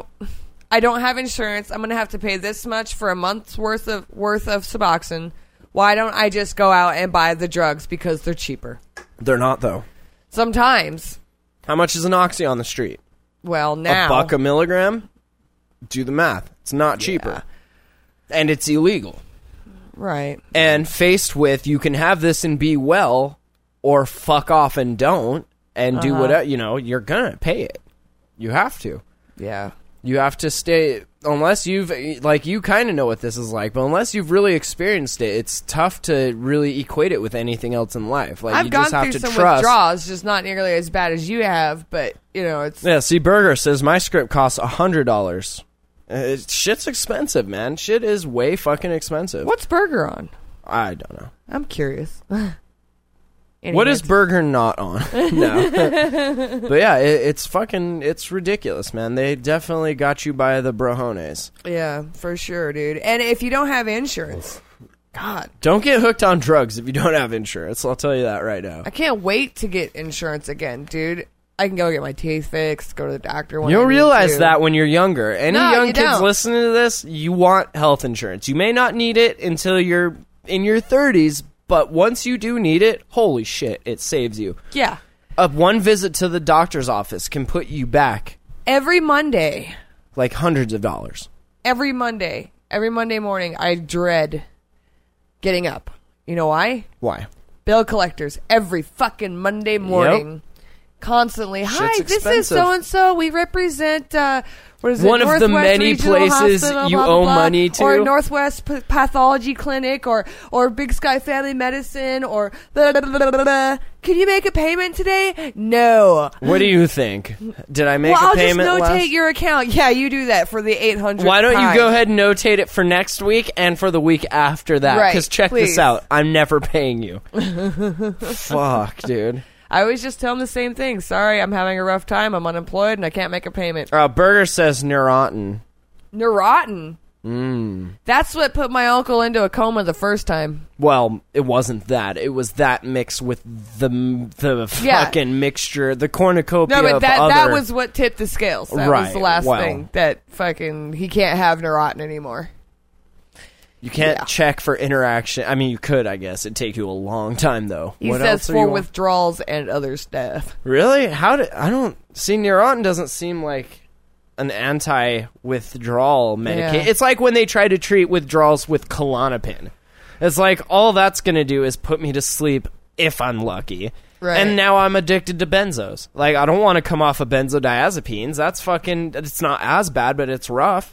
I don't have insurance. I'm going to have to pay this much for a month's worth of Suboxone. Why don't I just go out and buy the drugs because they're cheaper? They're not, though. Sometimes. How much is an Oxy on the street? Well, now. $1 a milligram? Do the math. It's not cheaper. And it's illegal. Right. And faced with, you can have this and be well, or fuck off and don't, and do whatever, you're gonna pay it. You have to. Yeah. You have to stay, unless you've, you kind of know what this is like, but unless you've really experienced it, it's tough to really equate it with anything else in life. Like, I've you gone just have through to some trust. withdrawals, just not nearly as bad as you have, but, it's... Yeah, see, Burger says, my script costs $100. Shit's expensive, man. Shit is way fucking expensive. What's Burger on? I don't know. I'm curious. What is Burger not on? No. But yeah, it's ridiculous, man. They definitely got you by the brojones. Yeah, for sure, dude. And if you don't have insurance, God. Don't get hooked on drugs if you don't have insurance. I'll tell you that right now. I can't wait to get insurance again, dude. I can go get my teeth fixed, go to the doctor when You'll I need realize to. that when you're younger. Any No, young you kids don't. listening to this, you want health insurance. You may not need it until you're in your 30s, but once you do need it, holy shit, it saves you. Yeah. One visit to the doctor's office can put you back Every Monday. like hundreds of dollars. Every Monday morning, I dread getting up. You know why? Why? Bill collectors every fucking Monday morning. Constantly. Hi, Shit's this is expensive. so-and-so. We represent, what is it? One of the Northwest many Regional places Hospital, you blah, blah, owe blah, money to. Or Northwest Pathology Clinic, or Big Sky Family Medicine, or blah, blah, blah, blah, blah. can you make a payment today? No. What do you think? Did I make Well, a I'll payment just notate last? your account. Yeah, you do that for the 800th Why don't you time. go ahead and notate it for next week and for the week after that? Right, Because check please. this out. I'm never paying you. Fuck, dude. I always just tell them the same thing. Sorry, I'm having a rough time. I'm unemployed and I can't make a payment. Burger says Neurontin. Neurotin. That's what put my uncle into a coma the first time. Well, it wasn't that. It was that mixed with the fucking mixture, the cornucopia No, but of that other... was what tipped the scales. That Right, was the last well. thing. That fucking, he can't have Neurotin anymore. You can't Yeah. check for interaction. I mean, you could, I guess. It'd take you a long time, though. He What says else are for you on? withdrawals and other stuff. Really? I don't... See, Neurontin doesn't seem like an anti-withdrawal medication. Yeah. It's like when they try to treat withdrawals with Klonopin. It's like, all that's going to do is put me to sleep if I'm lucky. Right. And now I'm addicted to benzos. Like, I don't want to come off of benzodiazepines. That's fucking... It's not as bad, but it's rough.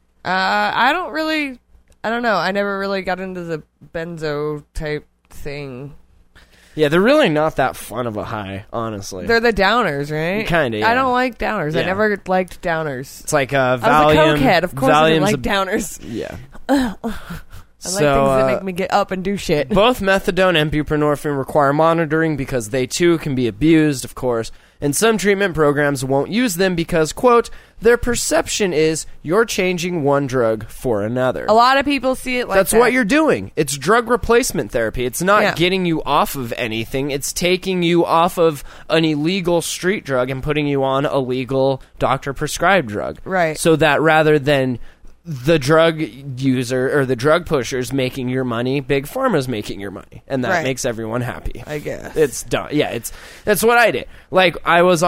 I don't know. I never really got into the benzo type thing. Yeah, they're really not that fun of a high, honestly. They're the downers, right? Kinda, yeah. I don't like downers. I Yeah. never liked downers. It's like I was Valium. a cokehead. Of course I didn't Valium's like downers. Yeah. I like things that make me get up and do shit. Both methadone and buprenorphine require monitoring because they too can be abused, of course, and some treatment programs won't use them because, quote, their perception is you're changing one drug for another. A lot of people see it like That's that. what you're doing. It's drug replacement therapy. It's not Yeah. getting you off of anything. It's taking you off of an illegal street drug and putting you on a legal doctor-prescribed drug. Right. So that rather than the drug user or the drug pusher's making your money, Big Pharma's making your money. And that Right. makes everyone happy. I guess. It's done. Yeah, that's what I did. Like, I was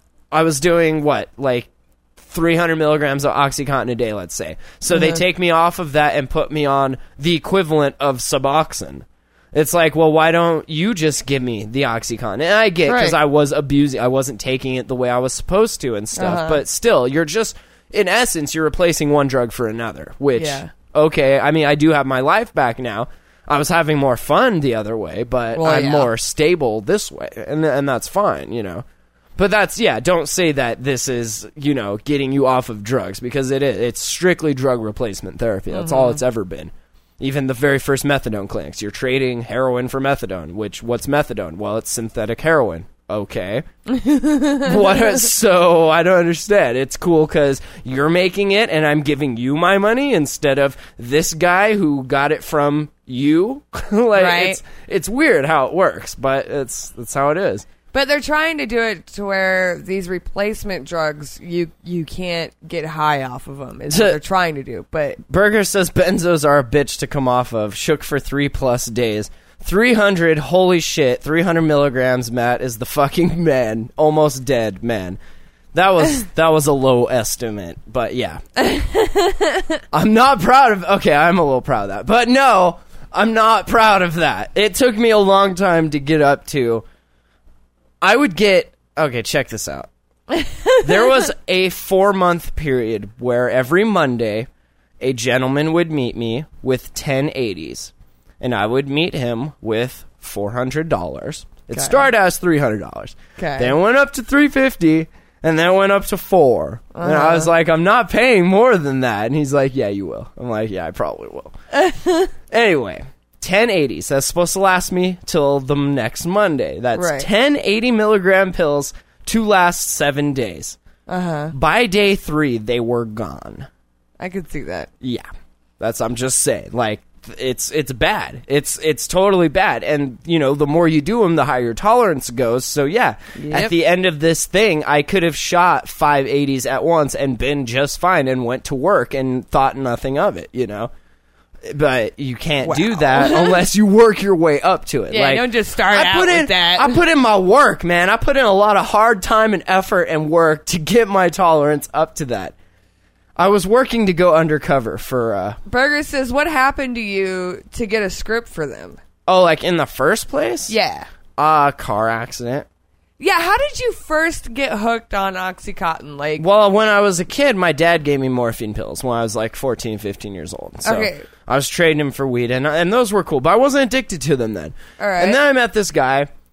doing what? Like, 300 milligrams of OxyContin a day, let's say. So they take me off of that and put me on the equivalent of Suboxone. It's like, well, why don't you just give me the OxyContin? And I get, because Right. I was abusing, I wasn't taking it the way I was supposed to and stuff. But still, you're just, in essence, you're replacing one drug for another, which, Yeah. okay, I mean, I do have my life back now. I was having more fun the other way, but Well, I'm yeah. more stable this way, and that's fine, you know. But that's, yeah, don't say that this is, you know, getting you off of drugs, because it is. It's strictly drug replacement therapy. That's all it's ever been. Even the very first methadone clinics. You're trading heroin for methadone, what's methadone? Well, it's synthetic heroin. Okay. What? So, I don't understand. It's cool because you're making it and I'm giving you my money instead of this guy who got it from you. Like, Right. it's weird how it works, but that's how it is. But they're trying to do it to where these replacement drugs, you can't get high off of them. Is what they're trying to do. But Burger says benzos are a bitch to come off of. Shook for 3+ days. 300, holy shit, 300 milligrams, Matt, is the fucking man. Almost dead, man. That was a low estimate, but yeah. I'm not proud of... Okay, I'm a little proud of that. But no, I'm not proud of that. It took me a long time to get up to... I would get... Okay, check this out. There was a 4-month period where every Monday, a gentleman would meet me with 1080s. And I would meet him with $400. It started as $300. Okay. Then went up to $350, and then went up to $400. And I was like, I'm not paying more than that. And he's like, yeah, you will. I'm like, yeah, I probably will. Anyway, 1080s. That's supposed to last me till the next Monday. That's Right. 10 80-milligram pills to last 7 days. By day 3, they were gone. I could see that. Yeah, I'm just saying, like, it's bad. It's totally bad. And, you know, the more you do them, the higher your tolerance goes. So, yeah, Yep. at the end of this thing, I could have shot 5 80s at once and been just fine and went to work and thought nothing of it, you know? But you can't do that unless you work your way up to it. Yeah, like, don't just start out with that. I put in my work, man. I put in a lot of hard time and effort and work to get my tolerance up to that. I was working to go undercover for... Burger says, what happened to you to get a script for them? Oh, like in the first place? Yeah. Car accident. Yeah, how did you first get hooked on OxyContin? Like, Well, when I was a kid, my dad gave me morphine pills when I was like 14, 15 years old. So Okay. I was trading them for weed, and those were cool, but I wasn't addicted to them then. All right. And then I met this guy,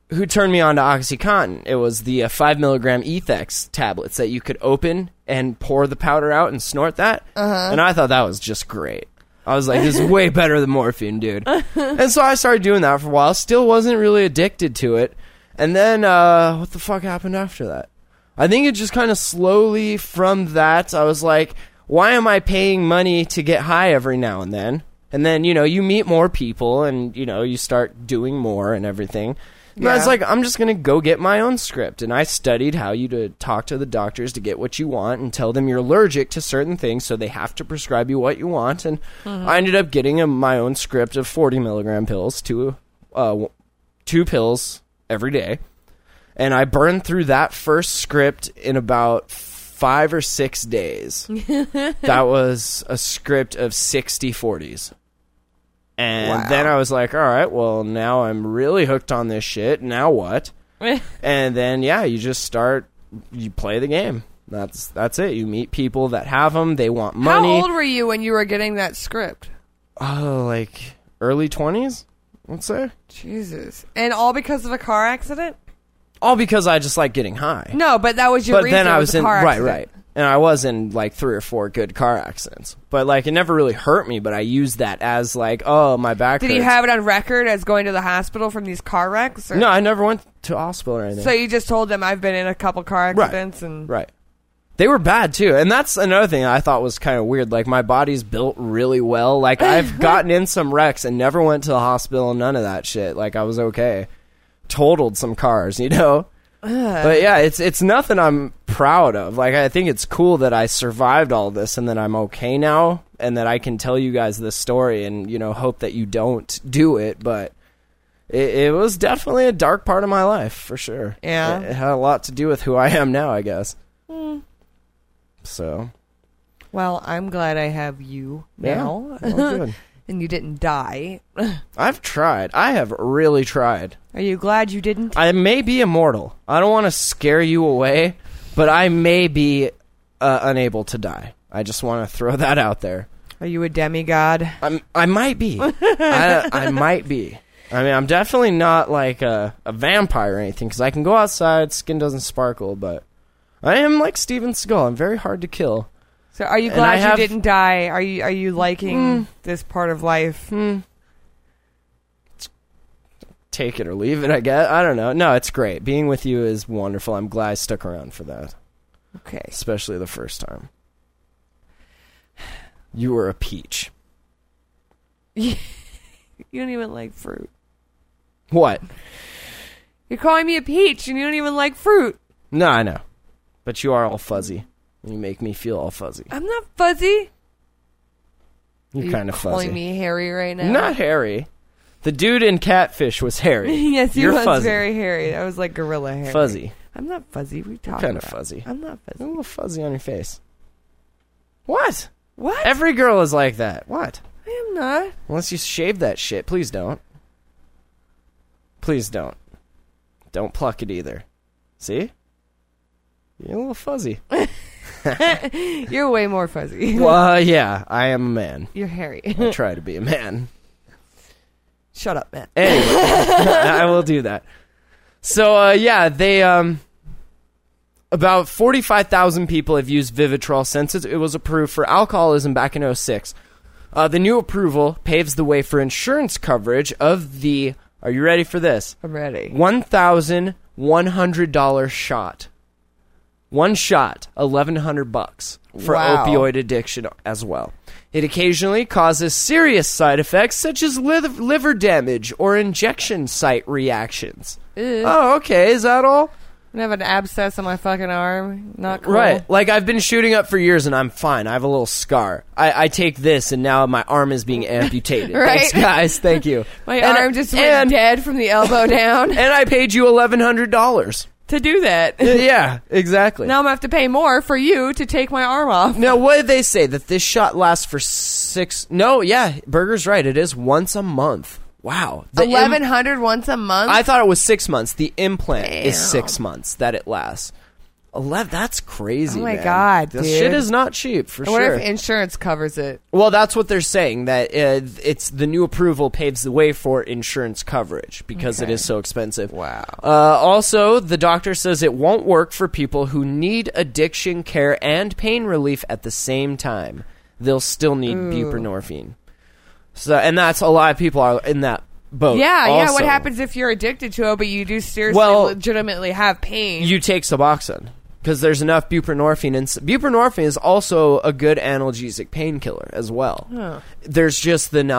who turned me on to OxyContin. It was the 5 milligram Ethex tablets that you could open and pour the powder out and snort that. And I thought that was just great. I was like, this is way better than morphine, dude. And so I started doing that for a while. Still wasn't really addicted to it. And then, what the fuck happened after that? I think it just kind of slowly from that, I was like, why am I paying money to get high every now and then? And then, you know, you meet more people and, you know, you start doing more and everything. And I was like, I'm just going to go get my own script. And I studied how you to talk to the doctors to get what you want and tell them you're allergic to certain things, so they have to prescribe you what you want. And I ended up getting my own script of 40 milligram pills, two pills every day. And I burned through that first script in about 5 or 6 days. That was a script of 60 40s. And then I was like, all right, well, now I'm really hooked on this shit. Now what? And then, you just you play the game. That's it. You meet people that have them. They want money. How old were you when you were getting that script? Oh, like early 20s, let's say. Jesus. And all because of a car accident? All because I just like getting high. No, but that was your reason. But then I was in, car accident. Right. And I was in like 3 or 4 good car accidents. But like it never really hurt me, but I used that as like, oh, my back hurts. Did you have it on record as going to the hospital from these car wrecks? Or? No, I never went to hospital or anything. So you just told them I've been in a couple car accidents? Right. They were bad too. And that's another thing I thought was kind of weird. Like my body's built really well. Like I've gotten in some wrecks and never went to the hospital, none of that shit. Like I was okay. Totaled some cars, you know? But yeah, it's nothing I'm proud of. Like I think it's cool that I survived all this and that I'm okay now and that I can tell you guys this story and, you know, hope that you don't do it. But it was definitely a dark part of my life for sure. Yeah. It had a lot to do with who I am now, I guess. So. Well, I'm glad I have you now. Yeah, well, good. And you didn't die. I've tried. I have really tried. Are you glad you didn't? I may be immortal. I don't want to scare you away, but I may be unable to die. I just want to throw that out there. Are you a demigod? I might be. I might be. I mean, I'm definitely not like a vampire or anything, because I can go outside, skin doesn't sparkle, but I am like Steven Seagal. I'm very hard to kill. So are you glad you didn't die? Are you liking this part of life? Take it or leave it, I guess. I don't know. No, it's great. Being with you is wonderful. I'm glad I stuck around for that. Okay. Especially the first time. You were a peach. You don't even like fruit. What? You're calling me a peach and you don't even like fruit. No, I know. But you are all fuzzy. You make me feel all fuzzy. I'm not fuzzy. You're kind of fuzzy. Calling me hairy right now? Not hairy. The dude in Catfish was hairy. Yes, he was fuzzy. very hairy. That was like gorilla hair. Fuzzy. I'm not fuzzy. We talking kind of about? fuzzy. I'm not fuzzy. A little fuzzy on your face. What? What? Every girl is like that. What? I am not. Unless you shave that shit. Please don't. Please don't. Don't pluck it either. See? You're a little fuzzy. You're way more fuzzy. Well, yeah, I am a man. You're hairy. I try to be a man. Shut up, man. Anyway, I will do that. So, they, about 45,000 people have used Vivitrol since it was approved for alcoholism back in 2006. The new approval paves the way for insurance coverage of the, are you ready for this? I'm ready. $1,100 shot. One shot, $1,100 for opioid addiction as well. It occasionally causes serious side effects such as liver damage or injection site reactions. Ew. Oh, okay. Is that all? I have an abscess on my fucking arm. Not cool. Right. Like, I've been shooting up for years and I'm fine. I have a little scar. I take this and now my arm is being amputated. Right? Thanks, guys. Thank you. My arm just went dead from the elbow down. And I paid you $1,100. To do that. Yeah, exactly. Now I'm going to have to pay more for you to take my arm off. Now, what did they say? That this shot lasts for 6... No, yeah, Berger's right. It is once a month. Wow. $1,100 once a month? I thought it was 6 months. The implant is 6 months that it lasts. 11. That's crazy. Oh my man. God, this dude. shit is not cheap for What sure. if insurance covers it? Well, that's what they're saying, that it's the new approval paves the way for insurance coverage because it is so expensive. Wow. Also, the doctor says it won't work for people who need addiction care and pain relief at the same time. They'll still need buprenorphine. So, and that's a lot of people are in that boat. Yeah. also. What happens if you're addicted to it, but you do seriously, legitimately have pain? You take Suboxone. Because there's enough buprenorphine. And buprenorphine is also a good analgesic painkiller as well. Huh. There's just the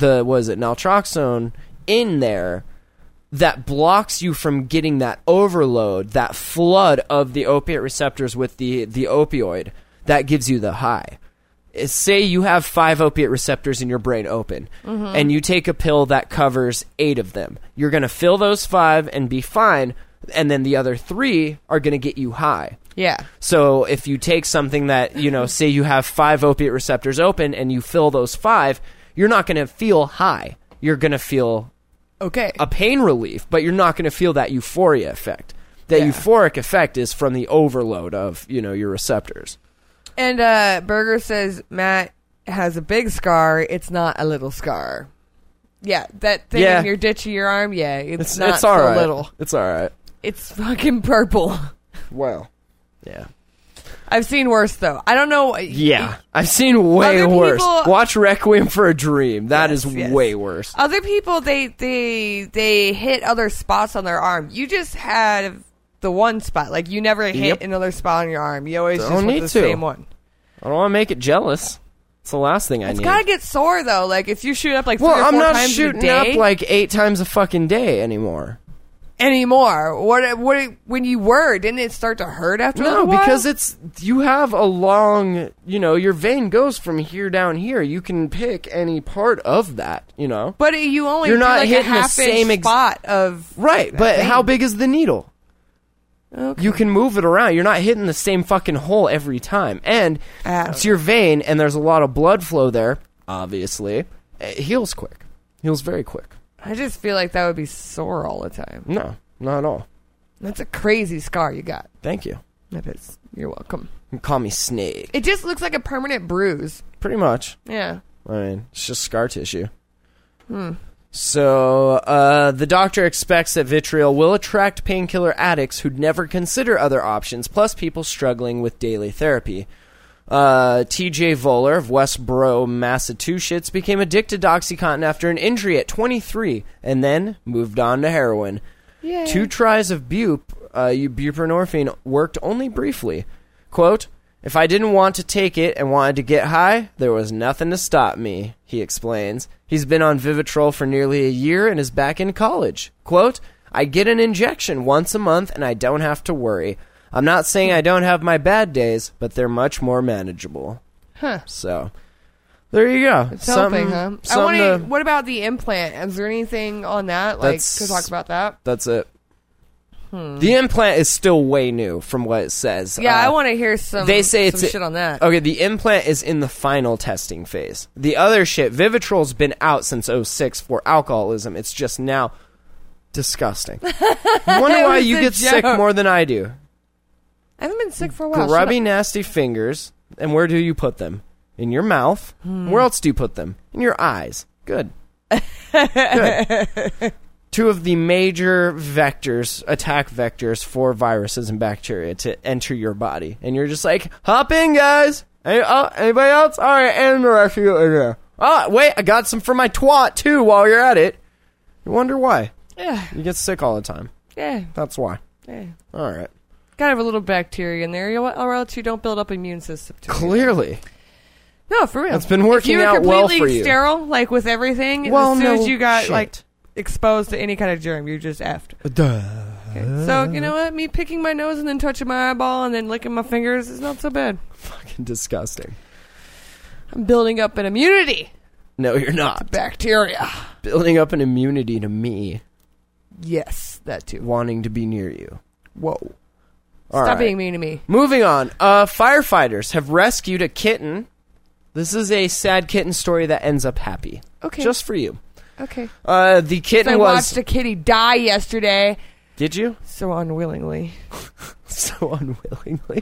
naltrexone in there that blocks you from getting that overload, that flood of the opiate receptors with the opioid that gives you the high. Say you have 5 opiate receptors in your brain open, and you take a pill that covers 8 of them. You're going to fill those 5 and be fine, and then the other 3 are going to get you high. Yeah. So if you take something that, say you have 5 opiate receptors open and you fill those 5, you're not going to feel high. You're going to feel a pain relief, but you're not going to feel that euphoria effect. That euphoric effect is from the overload of, your receptors. And Berger says Matt has a big scar. It's not a little scar. Yeah, that thing in your ditch of your arm, it's not all so right. little. It's all right. It's fucking purple. Well, yeah. I've seen worse, though. I don't know. Yeah, I've seen way Other worse. people- Watch Requiem for a Dream. That is Yes. way worse. Other people, they hit other spots on their arm. You just had the one spot. Like, you never hit another spot on your arm. You always Don't just need went the to. same one. I don't want to make it jealous. It's the last thing I It's need. gotta get sore, though. Like, if you shoot up, like, 3 Well, or 4 I'm not times shooting a day up like 8 times a fucking day anymore. anymore. What when you were, didn't it start to hurt after a No, little while? because you have a long, your vein goes from here down here. You can pick any part of that, But you only You're do not like hitting a the half-inch same spot of Right, that but vein. how big is the needle? Okay. You can move it around. You're not hitting the same fucking hole every time. And it's your vein, and there's a lot of blood flow there, obviously. It heals quick. Heals very quick. I just feel like that would be sore all the time. No, not at all. That's a crazy scar you got. Thank you. That is. You're welcome. You can call me Snake. It just looks like a permanent bruise. Pretty much. Yeah. I mean, it's just scar tissue. So, the doctor expects that vitriol will attract painkiller addicts who'd never consider other options, plus people struggling with daily therapy. T.J. Voller of Westboro, Massachusetts, became addicted to OxyContin after an injury at 23, and then moved on to heroin. Yay. 2 tries of buprenorphine worked only briefly. Quote, "If I didn't want to take it and wanted to get high, there was nothing to stop me," he explains. He's been on Vivitrol for nearly a year and is back in college. Quote, "I get an injection once a month and I don't have to worry. I'm not saying I don't have my bad days, but they're much more manageable." Huh. So, there you go. It's helping, huh? I want something to. What about the implant? Is there anything on that? Like, to talk about that? That's it. The implant is still way new from what it says. Yeah, I want to hear some. They say some it's shit on that. Okay, the implant is in the final testing phase. The other shit, Vivitrol's been out since 2006 for alcoholism. It's just now disgusting. I wonder why was you a get sick joke. more than I do. I haven't been sick for a while. Grubby, nasty fingers. And where do you put them? In your mouth. Where else do you put them? In your eyes. Good. Good. 2 of the major vectors, attack vectors for viruses and bacteria to enter your body. And you're just like, hop in, guys. Anybody else? All right, and the rest of you in there. Oh, wait, I got some for my twat, too, while you're at it. You wonder why. Yeah. You get sick all the time. Yeah. That's why. Yeah. All right. Gotta have a little bacteria in there, or else you don't build up immune system. Clearly. No, for real. It's been working if out you were well completely for you. sterile, like with everything, Well, as soon no as you got shit. like exposed to any kind of germ, you just effed. Okay. So, you know what? Me picking my nose and then touching my eyeball and then licking my fingers is not so bad. Fucking disgusting. I'm building up an immunity No, you're not. to bacteria. Building up an immunity to me Yes, that too. wanting to be near you. Whoa. All Stop right. being mean to me. Moving on. Firefighters have rescued a kitten. This is a sad kitten story that ends up happy. Okay. Just for you. Okay. The kitten I was... watched a kitty die yesterday. Did you? So unwillingly. So so unwillingly.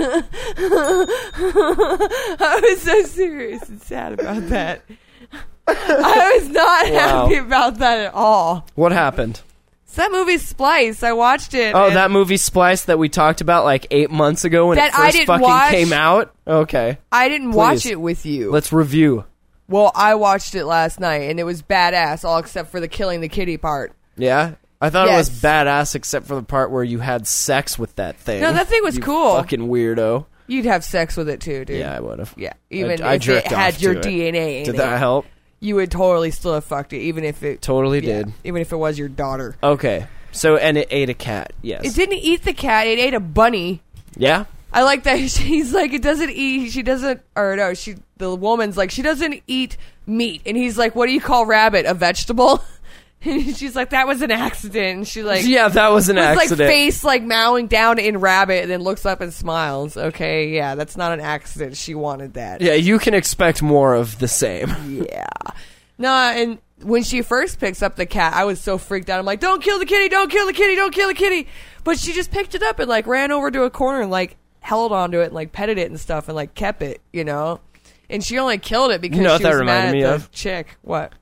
I was so serious and sad about that. I was not happy about that at all. What happened? It's that movie Splice. I watched it. Oh, that movie Splice that we talked about like 8 months ago when it first fucking came out? Okay. I didn't watch it with you. Let's review. Well, I watched it last night, and it was badass, all except for the killing the kitty part. Yeah? I thought it was badass except for the part where you had sex with that thing. No, that thing was cool. Fucking weirdo. You'd have sex with it too, dude. Yeah, I would have. Yeah, even I if it had your it. DNA in it. Did that help? You would totally still have fucked it, even if it... Totally did. Even if it was your daughter. Okay. So, and it ate a cat, yes. It didn't eat the cat, it ate a bunny. Yeah? I like that she's like, it doesn't eat, she doesn't, or no, the woman's like, she doesn't eat meat. And he's like, what do you call rabbit? A vegetable? And she's like, that was an accident. And she like, yeah, that was an accident. Like face like mowing down in rabbit and then looks up and smiles. Okay, yeah, that's not an accident. She wanted that. Yeah, you can expect more of the same. Yeah. No, and when she first picks up the cat, I was so freaked out. I'm like, don't kill the kitty, don't kill the kitty, don't kill the kitty. But she just picked it up and like ran over to a corner and like held onto it and like petted it and stuff and like kept it, you know? And she only killed it because she was mad at the chick. What?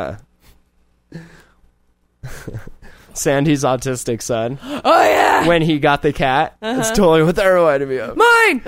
Sandy's autistic son. Oh, yeah! When he got the cat. That's totally what that reminded me of. Mine!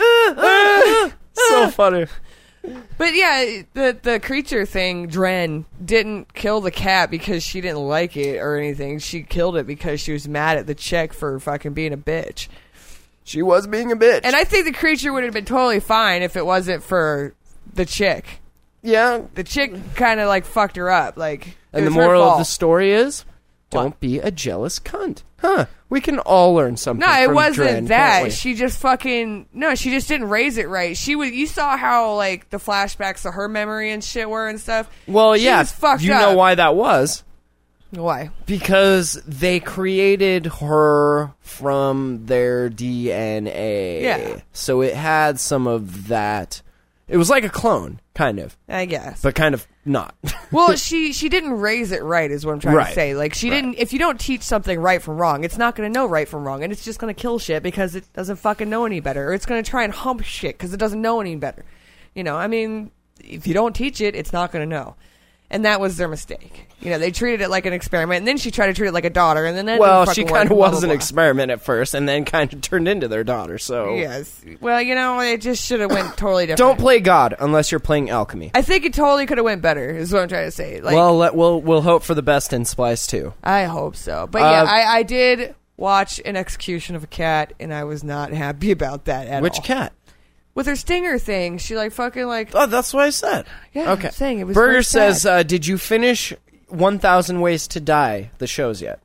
So funny. But yeah, the creature thing, Dren, didn't kill the cat because she didn't like it or anything. She killed it because she was mad at the chick for fucking being a bitch. She was being a bitch. And I think the creature would have been totally fine if it wasn't for the chick. Yeah. The chick kind of like fucked her up. Like, and the moral of the story is, don't be a jealous cunt. Huh. We can all learn something No, it from wasn't Dren, that. She just fucking... No, she just didn't raise it right. You saw how, like, the flashbacks of her memory and shit were and stuff? Well, she yeah. was fucked you up. know why that was? Why? Because they created her from their DNA. Yeah. So it had some of that... It was like a clone, kind of. I guess. But kind of not. Well, she didn't raise it right is what I'm trying to say. Like, she didn't... If you don't teach something right from wrong, it's not going to know right from wrong. And it's just going to kill shit because it doesn't fucking know any better. Or it's going to try and hump shit because it doesn't know any better. You know, I mean, if you don't teach it, it's not going to know. And that was their mistake. You know, they treated it like an experiment, and then she tried to treat it like a daughter, and then that well, didn't she fucking kind of work, was blah, an blah, blah. experiment at first, and then kind of turned into their daughter. So yes, well, you know, it just should have went totally different. Don't play God unless you're playing alchemy. I think it totally could have went better. Is what I'm trying to say. Like, well, we'll hope for the best in Splice too. I hope so. But yeah, I did watch an execution of a cat, and I was not happy about that at all. Which cat? With her stinger thing, she like fucking like. Oh, that's what I said. Yeah, okay. I'm saying it was. Burger says, "Did you finish 1,000 Ways to Die, the shows yet?"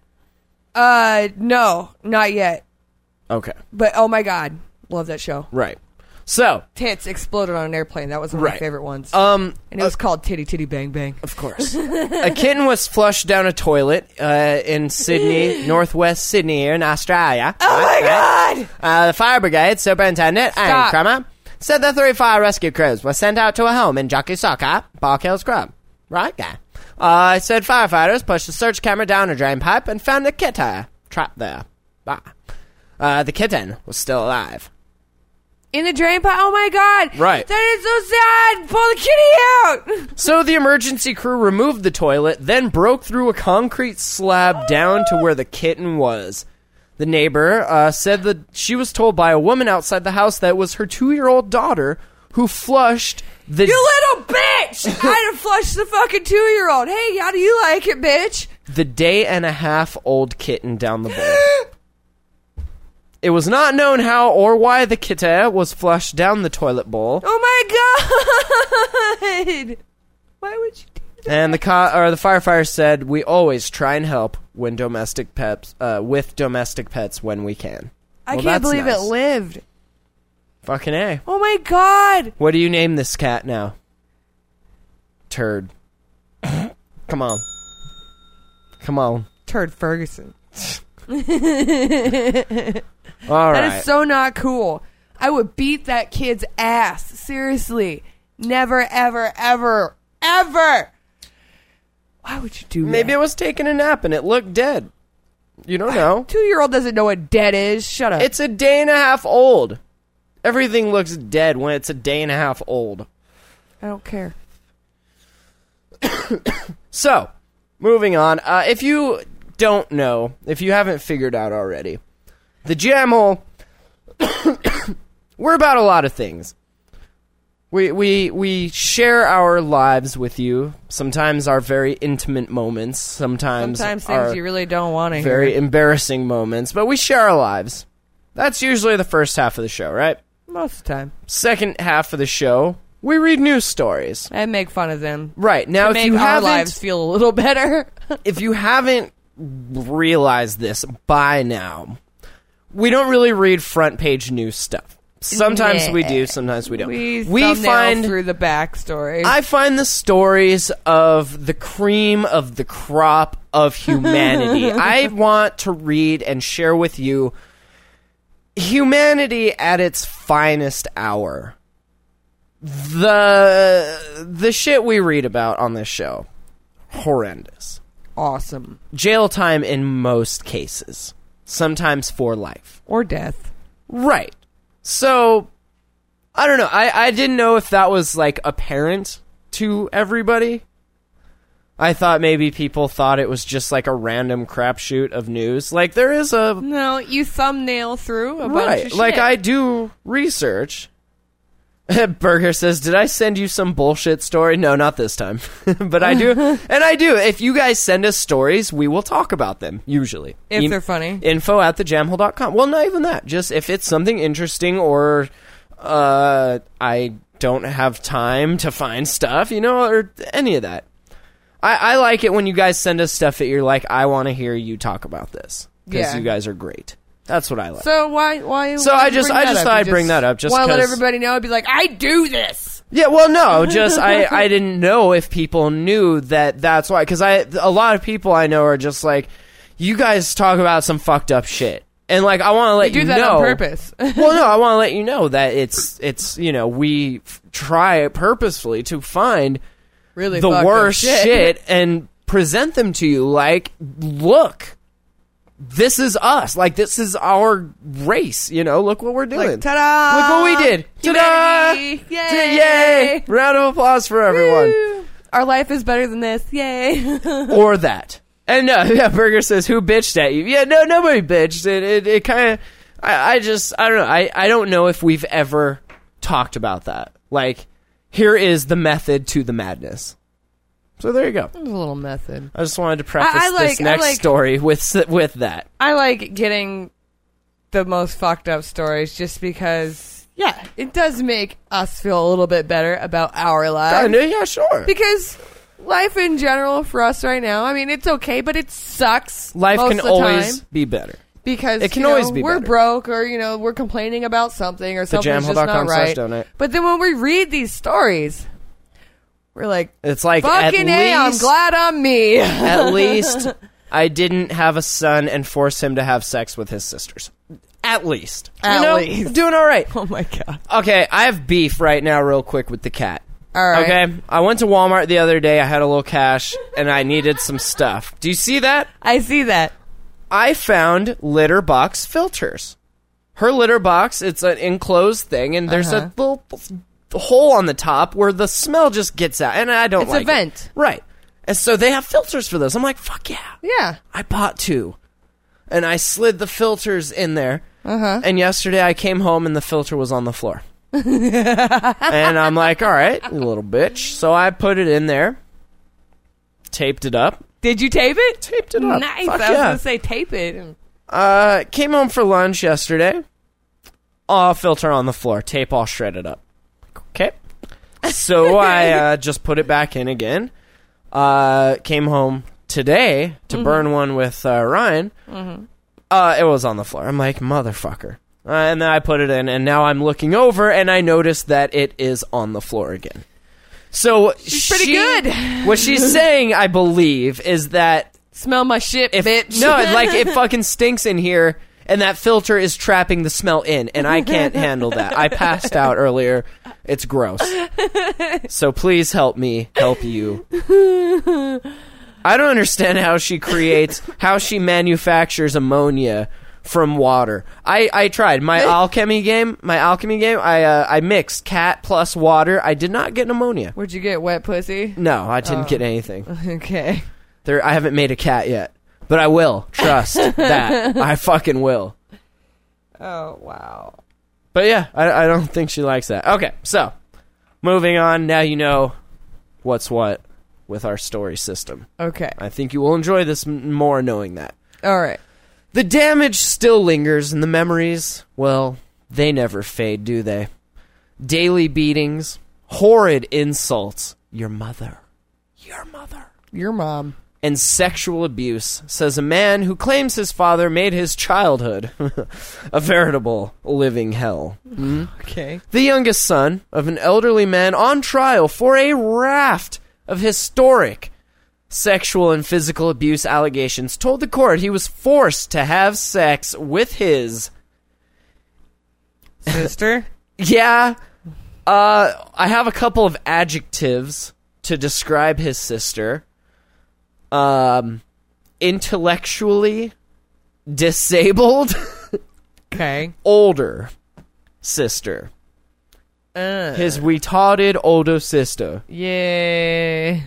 No, not yet. Okay. But oh my god, love that show. Right. So tits exploded on an airplane. That was one of my favorite ones. And it was called Titty Titty Bang Bang. Of course. A kitten was flushed down a toilet in Sydney, northwest Sydney, here in Australia. Oh my god! The fire brigade superintendent Anne Kramer said the 3 fire rescue crews were sent out to a home in Jockey Socker, Bark Hill Scrub. Right, guy. Said firefighters pushed the search camera down a drain pipe and found the kitten trapped there. The kitten was still alive. In the drain pipe? Oh my god! Right. That is so sad! Pull the kitty out! So the emergency crew removed the toilet, then broke through a concrete slab down to where the kitten was. The neighbor said that she was told by a woman outside the house that it was her 2-year-old daughter who flushed the... You little bitch! I done flushed the fucking 2-year-old. Hey, how do you like it, bitch? The day-and-a-half-old kitten down the bowl. It was not known how or why the kitten was flushed down the toilet bowl. Oh my god! Why would you do that? And the firefighter said, "We always try and help when domestic pets with domestic pets when we can." I can't believe it lived. Fucking A. Oh my god! What do you name this cat now? Turd. Come on. Turd Ferguson. All right. That is so not cool. I would beat that kid's ass. Seriously. Never, ever, ever, ever. Why would you do that? Maybe it was taking a nap and it looked dead. You don't know. 2-year-old doesn't know what dead is. Shut up. It's a day and a half old. Everything looks dead when it's a day and a half old. I don't care. So, moving on. If you don't know, if you haven't figured out already, the Jam Hole, we're about a lot of things. We share our lives with you. Sometimes our very intimate moments. Sometimes things our you really don't want to hear. very embarrassing moments. But we share our lives. That's usually the first half of the show, right? Most of the time. Second half of the show, we read news stories. And make fun of them. Right. Now, To if make you our haven't, lives feel a little better. if you haven't realized this by now, we don't really read front page news stuff. Sometimes we do, sometimes we don't. We find thumbnail through the backstory. I find the stories of the cream of the crop of humanity. I want to read and share with you humanity at its finest hour. The shit we read about on this show, horrendous. Awesome. Jail time in most cases. Sometimes for life. Or death. Right. So, I don't know. I didn't know if that was, like, apparent to everybody. I thought maybe people thought it was just, like, a random crapshoot of news. Like, there is a... No, you thumbnail through a bunch Right. of shit. Like, I do research. Burger says, did I send you some bullshit story? No, not this time. But I do. And I do. If you guys send us stories, we will talk about them, usually. If they're funny. info@thejamhole.com. Well, not even that. Just if it's something interesting or I don't have time to find stuff, or any of that. I like it when you guys send us stuff that you're like, I want to hear you talk about this. Because Yeah. you guys are great. That's what I like. So why? So I just thought I'd bring that up just want to let 'cause- everybody know. I'd be like, I do this. Yeah, well, no, just I didn't know if people knew that's why. Because a lot of people I know are just like, you guys talk about some fucked up shit, and like I want to let You you do that know. on purpose. Well, no, I want to let you know that it's we try purposefully to find Really the fucked up worst shit and present them to you. Like, look. This is us. Like, this is our race. Look what we're doing. Like, ta-da! Look what we did. Ta-da! Humanity! Yay! Round of applause for everyone. Woo! Our life is better than this. Yay! Or that. And Burger says, who bitched at you? Yeah, no, nobody bitched. It kind of... I don't know. I don't know if we've ever talked about that. Like, here is the method to the madness. So there you go. There's a little method. I just wanted to preface this I next like- story with that. I like getting the most fucked up stories just because, yeah, it does make us feel a little bit better about our lives. Yeah, sure. Because life in general for us right now, I mean, it's okay, but it sucks. Life most can of the always time be better. because it can always be we're better. broke or we're complaining about something or something's just not right. thejamhole.com/donate. But then when we read these stories, we're like, It's like, fucking at A, I'm least, glad I'm me. at least I didn't have a son and force him to have sex with his sisters. At least. At least. Doing all right. Oh my god. Okay, I have beef right now real quick with the cat. All right. Okay? I went to Walmart the other day. I had a little cash, and I needed some stuff. Do you see that? I see that. I found litter box filters. Her litter box, it's an enclosed thing, and there's a little hole on the top where the smell just gets out, and I don't It's like a vent. it. Right. And so they have filters for those. I'm like, fuck yeah. Yeah. I bought 2. And I slid the filters in there. And yesterday I came home and the filter was on the floor. And I'm like, all right, you little bitch. So I put it in there, taped it up. Did you tape it? Taped it up. Nice. Fuck I was yeah. going to say tape it. Came home for lunch yesterday. Filter on the floor. Tape all shredded up. Okay. So I just put it back in again. Came home today to burn one with Ryan. It was on the floor. I'm like, motherfucker. And then I put it in, and now I'm looking over, and I notice that it is on the floor again. So She's pretty good. What she's saying, I believe, is that Smell my shit, bitch. no, like it fucking stinks in here, and that filter is trapping the smell in, and I can't handle that. I passed out earlier. It's gross. So please help me help you. I don't understand how she manufactures ammonia from water. I tried my alchemy game. I mixed cat plus water. I did not get pneumonia. Where'd you get, wet pussy? No, I didn't get anything. Okay. I haven't made a cat yet, but I will. Trust that. I fucking will. Oh, wow. But yeah, I don't think she likes that. Okay, so moving on. Now you know what's what with our story system. Okay. I think you will enjoy this more knowing that. All right. The damage still lingers, and the memories, well, they never fade, do they? Daily beatings, horrid insults, your mother, Your mom, and sexual abuse, says a man who claims his father made his childhood a veritable living hell. Okay. The youngest son of an elderly man on trial for a raft of historic sexual and physical abuse allegations told the court he was forced to have sex with his sister. Yeah. I have a couple of adjectives to describe his sister. Intellectually disabled. Okay. Older sister. His retarded older sister. Yeah.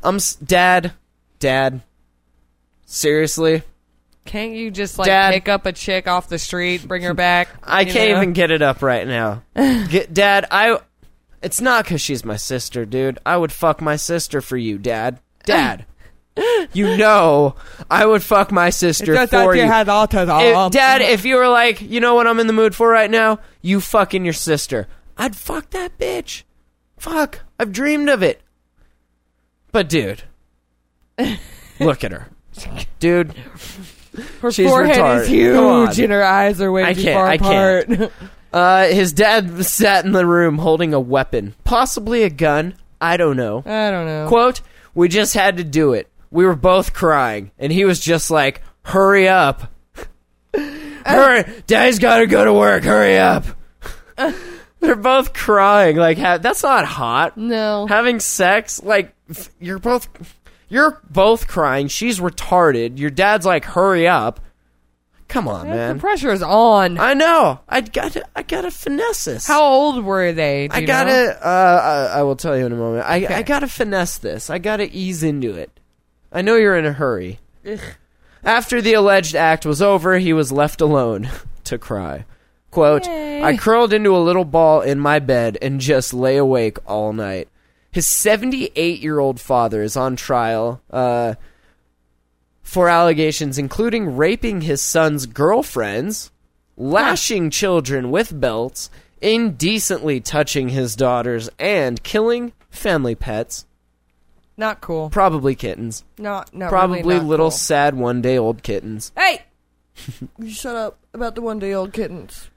Dad. Seriously? Can't you just, Dad, pick up a chick off the street, bring her back? I can't even get it up right now. Dad, it's not because she's my sister, dude. I would fuck my sister for you, Dad. Dad. You know I would fuck my sister for you. Had autism. Dad, if you were like, you know what I'm in the mood for right now? You fucking your sister. I'd fuck that bitch. Fuck. I've dreamed of it. But, dude. Look at her. Dude. Her she's forehead retarded. is huge and her eyes are way too far apart. His dad sat in the room holding a weapon. Possibly a gun. I don't know. Quote, we just had to do it. We were both crying. And he was just like, hurry up. Hurry. Daddy's got to go to work. Hurry up. They're both crying. Like, that's not hot. No. Having sex, like, you're both crying. She's retarded. Your dad's like, hurry up. Come on, man. The pressure is on. I know. I gotta finesse this. How old were they? I will tell you in a moment. I gotta finesse this. I gotta ease into it. I know you're in a hurry. Ugh. After the alleged act was over, he was left alone to cry. Quote, Yay. I curled into a little ball in my bed and just lay awake all night. His 78-year-old father is on trial for allegations including raping his son's girlfriends, lashing children with belts, indecently touching his daughters, and killing family pets. Not cool. Probably kittens. Not Probably really not little cool. sad one-day-old kittens. Hey! You shut up about the one-day-old kittens.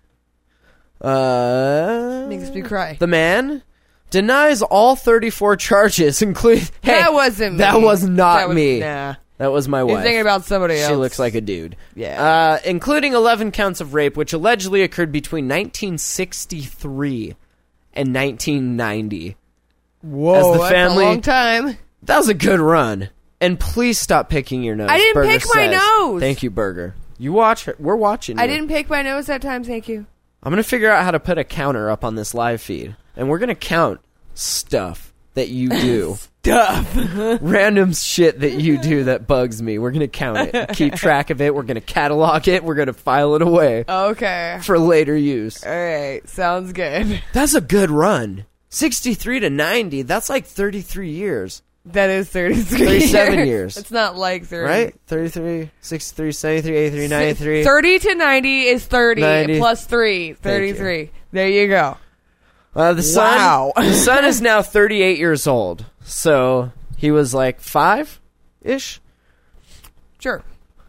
Makes me cry. The man denies all 34 charges, including... Hey, that wasn't me. That was not me. Nah. That was my wife. You're thinking about somebody else. She looks like a dude. Yeah. Including 11 counts of rape, which allegedly occurred between 1963 and 1990. Whoa, that's a long time. That was a good run. And please stop picking your nose. I didn't Burger pick my says. nose. Thank you, Burger. You watch. We're watching. I didn't pick my nose that time, thank you. I'm going to figure out how to put a counter up on this live feed. And we're going to count stuff that you do. Random shit that you do that bugs me. We're going to count it. Keep track of it. We're going to catalog it. We're going to file it away. Okay. For later use. All right. Sounds good. That's a good run. 63 to 90. That's like 33 years. That is 33 37 years. It's not like 30. Right? 33, 63, 73, 83, 93. 30 to 90 is 30 90. plus 3. 33. There you go. The son, the son is now 38 years old. So he was like 5-ish? Sure.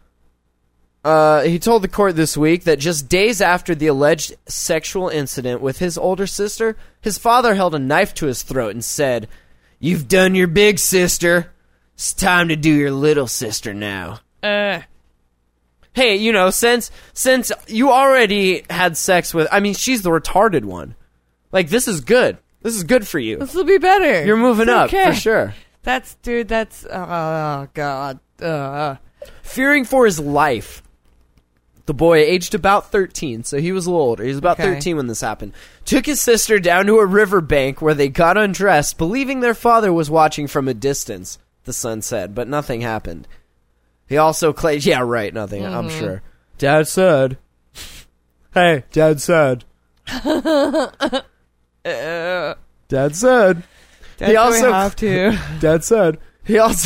He told the court this week that just days after the alleged sexual incident with his older sister, his father held a knife to his throat and said, "You've done your big sister. It's time to do your little sister now." Hey, you know, since you already had sex with... I mean, she's the retarded one. Like, this is good. This is good for you. This will be better. You're moving up, for sure. That's oh God. Fearing for his life, the boy, aged about 13, so he was a little older. He was about 13 when this happened. Took his sister down to a riverbank where they got undressed, believing their father was watching from a distance, the son said, but nothing happened. He also claimed, yeah, right, nothing, I'm sure. Dad said. Hey, Dad said. Dad said. He also have to. Dad said. He also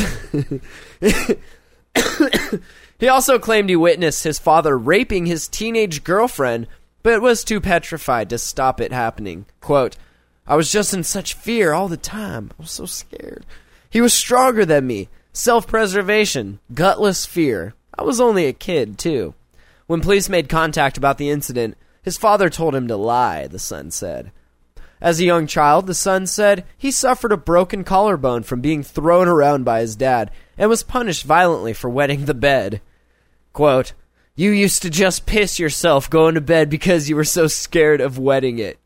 he also claimed he witnessed his father raping his teenage girlfriend, but was too petrified to stop it happening. Quote, I was just in such fear all the time. I was so scared. He was stronger than me. Self-preservation. Gutless fear. I was only a kid, too. When police made contact about the incident, his father told him to lie, the son said. As a young child, the son said he suffered a broken collarbone from being thrown around by his dad and was punished violently for wetting the bed. Quote, you used to just piss yourself going to bed because you were so scared of wetting it.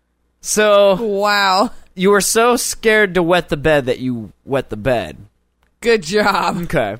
So, wow. You were so scared to wet the bed that you wet the bed. Good job. Okay.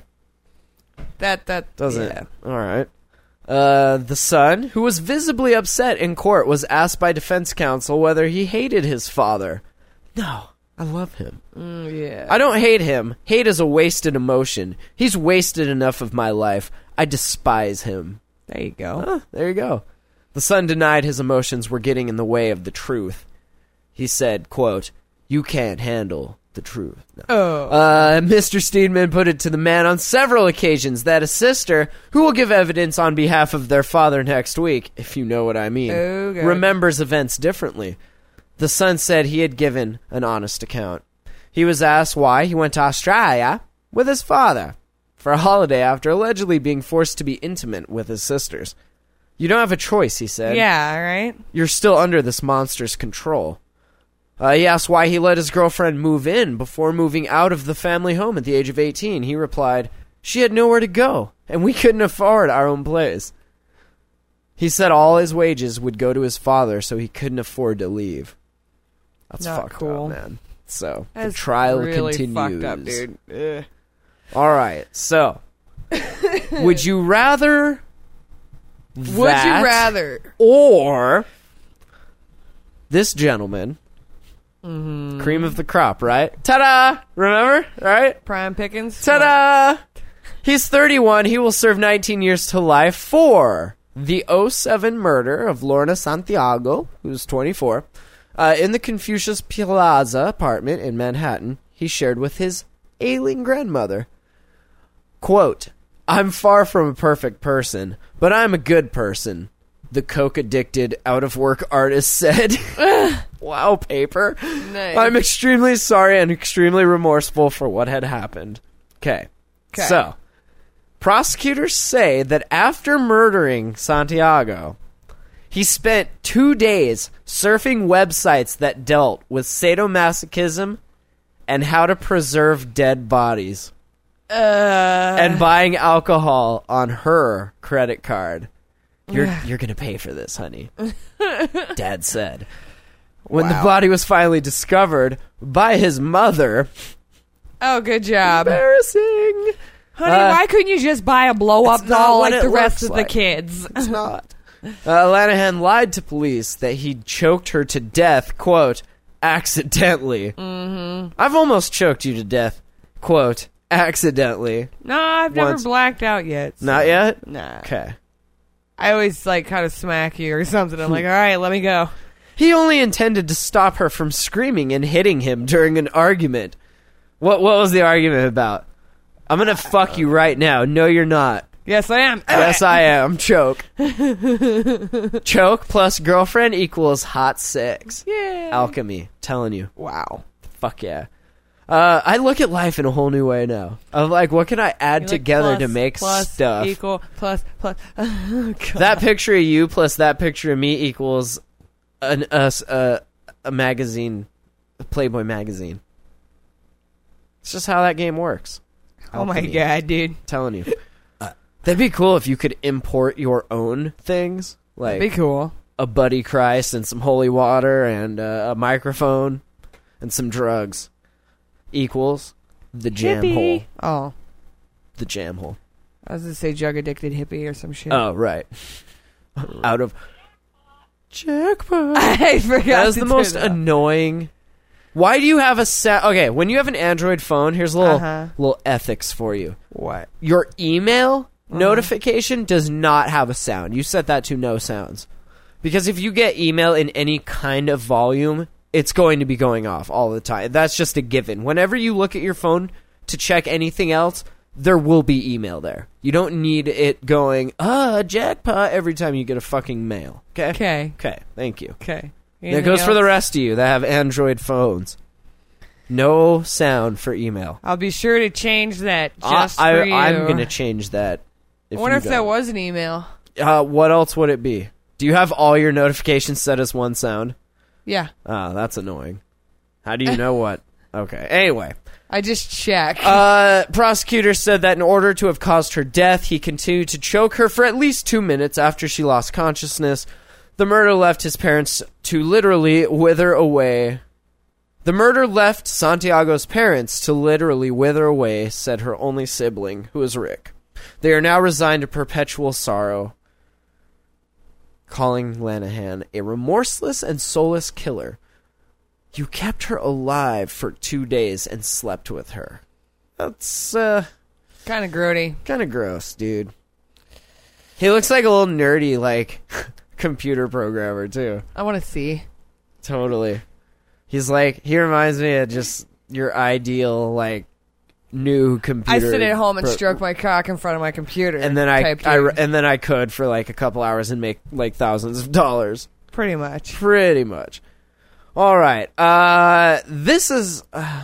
That doesn't. Yeah. All right. The son, who was visibly upset in court, was asked by defense counsel whether he hated his father. No, I love him. Yeah. I don't hate him. Hate is a wasted emotion. He's wasted enough of my life. I despise him. There you go. There you go. The son denied his emotions were getting in the way of the truth. He said, quote, you can't handle the truth. No. Mr. Steedman put it to the man on several occasions that a sister, who will give evidence on behalf of their father next week, if you know what I mean, remembers events differently. The son said he had given an honest account. He was asked why he went to Australia with his father for a holiday after allegedly being forced to be intimate with his sisters. You don't have a choice, he said. Yeah, right? You're still under this monster's control. He asked why he let his girlfriend move in before moving out of the family home at the age of 18. He replied, she had nowhere to go, and we couldn't afford our own place. He said all his wages would go to his father, so he couldn't afford to leave. That's not fucked cool. up, man. So, That's the trial really continues. Fucked up, dude. Ugh. All right, so, would you rather Would you rather? Or this gentleman... Cream of the crop, right? Ta-da! Remember? Right? Prime Pickens? Ta-da! He's 31. He will serve 19 years to life for the 07 murder of Lorna Santiago, who's 24, in the Confucius Plaza apartment in Manhattan he shared with his ailing grandmother. Quote, I'm far from a perfect person, but I'm a good person, the coke-addicted, out-of-work artist said. Wow, paper. Nice. I'm extremely sorry and extremely remorseful for what had happened. Okay. So, prosecutors say that after murdering Santiago, he spent 2 days surfing websites that dealt with sadomasochism and how to preserve dead bodies. And buying alcohol on her credit card. You're gonna pay for this, honey. Dad said. When the body was finally discovered by his mother. Oh, good job. Embarrassing. Honey, why couldn't you just buy a blow-up doll like the rest of the kids? It's not. Lanahan lied to police that he'd choked her to death, quote, accidentally. Mm-hmm. I've almost choked you to death, quote, accidentally. No, I've never blacked out yet. So. Not yet? Nah. Okay. I always, kind of smack you or something. I'm like, all right, let me go. He only intended to stop her from screaming and hitting him during an argument. What was the argument about? I'm gonna fuck you right now. No, you're not. Yes, I am. Yes, I am. Choke. Choke plus girlfriend equals hot sex. Yeah. Alchemy. Telling you. Wow. Fuck yeah. I look at life in a whole new way now. Of like, what can I add together to make stuff? Equal plus. Oh, that picture of you plus that picture of me equals a magazine, a Playboy magazine. It's just how that game works. Oh my god, dude! I'm telling you, that'd be cool if you could import your own things. Like, that'd be cool. A Buddy Christ and some holy water and a microphone and some drugs equals The jam Hippie. hole. Oh, The jam hole. I was gonna say drug addicted hippie or some shit. Oh, right. Out of jackpot. I forgot. That is to the turn most it off. annoying. Why do you have a sound? Okay, when you have an Android phone, here's a Uh-huh. little ethics for you. What? Your email notification does not have a sound. You set that to no sounds. Because if you get email in any kind of volume, it's going to be going off all the time. That's just a given. Whenever you look at your phone to check anything else, there will be email there. You don't need it going, jackpot, every time you get a fucking mail. Okay? Okay. Okay, thank you. Okay. That goes for the rest of you that have Android phones. No sound for email. I'll be sure to change that just for you. I'm going to change that. I wonder if that was an email. What else would it be? Do you have all your notifications set as one sound? Yeah. Oh, that's annoying. How do you know what? Okay. Anyway. I just check. Prosecutors said that in order to have caused her death, he continued to choke her for at least 2 minutes after she lost consciousness. The murder left his parents to literally wither away. The murder left Santiago's parents to literally wither away, said her only sibling, who is Rick. They are now resigned to perpetual sorrow, calling Lanahan a remorseless and soulless killer. You kept her alive for 2 days and slept with her. That's, kind of grody. kind of gross, dude. He looks like a little nerdy, like, computer programmer, too. I want to see. Totally. He's like, he reminds me of just your ideal, like, new computer. I sit at home and stroke my cock in front of my computer. And then I could for like a couple hours and make like thousands of dollars. Pretty much. Pretty much. All right. This is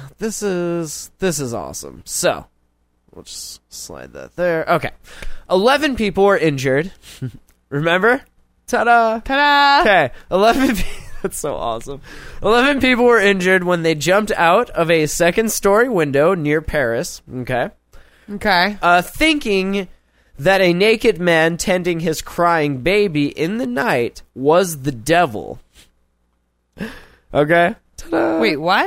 awesome. So, we'll just slide that there. Okay. 11 people were injured. Remember? Ta-da! Ta-da! Okay. 11 people. That's so awesome. 11 people were injured when they jumped out of a second-story window near Paris. Okay. Okay. Thinking that a naked man tending his crying baby in the night was the devil. Okay? Ta-da. Wait, what?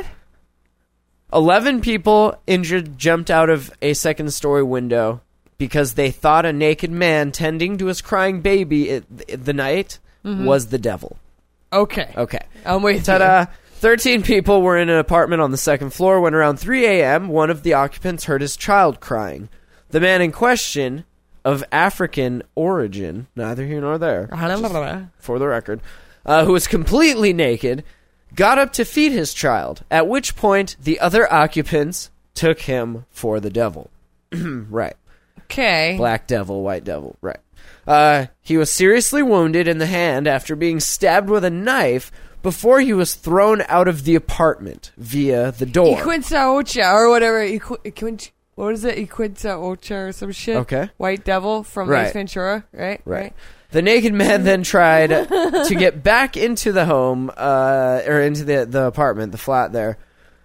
11 people injured jumped out of a second-story window because they thought a naked man tending to his crying baby in the night was the devil. Okay. Okay. I'm with Ta-da. you. 13 people were in an apartment on the second floor when around 3 a.m. one of the occupants heard his child crying. The man in question, of African origin, neither here nor there, for the record, who was completely naked, got up to feed his child, at which point the other occupants took him for the devil. Right. Okay. Black devil, white devil, right. He was seriously wounded in the hand after being stabbed with a knife before he was thrown out of the apartment via the door. Iquinza Ocha, or whatever. What is it? Iquinza Ocha or some shit? Okay. White devil from Right. Ace Ventura, right? Right. The naked man then tried to get back into the home, or into the apartment, the flat there.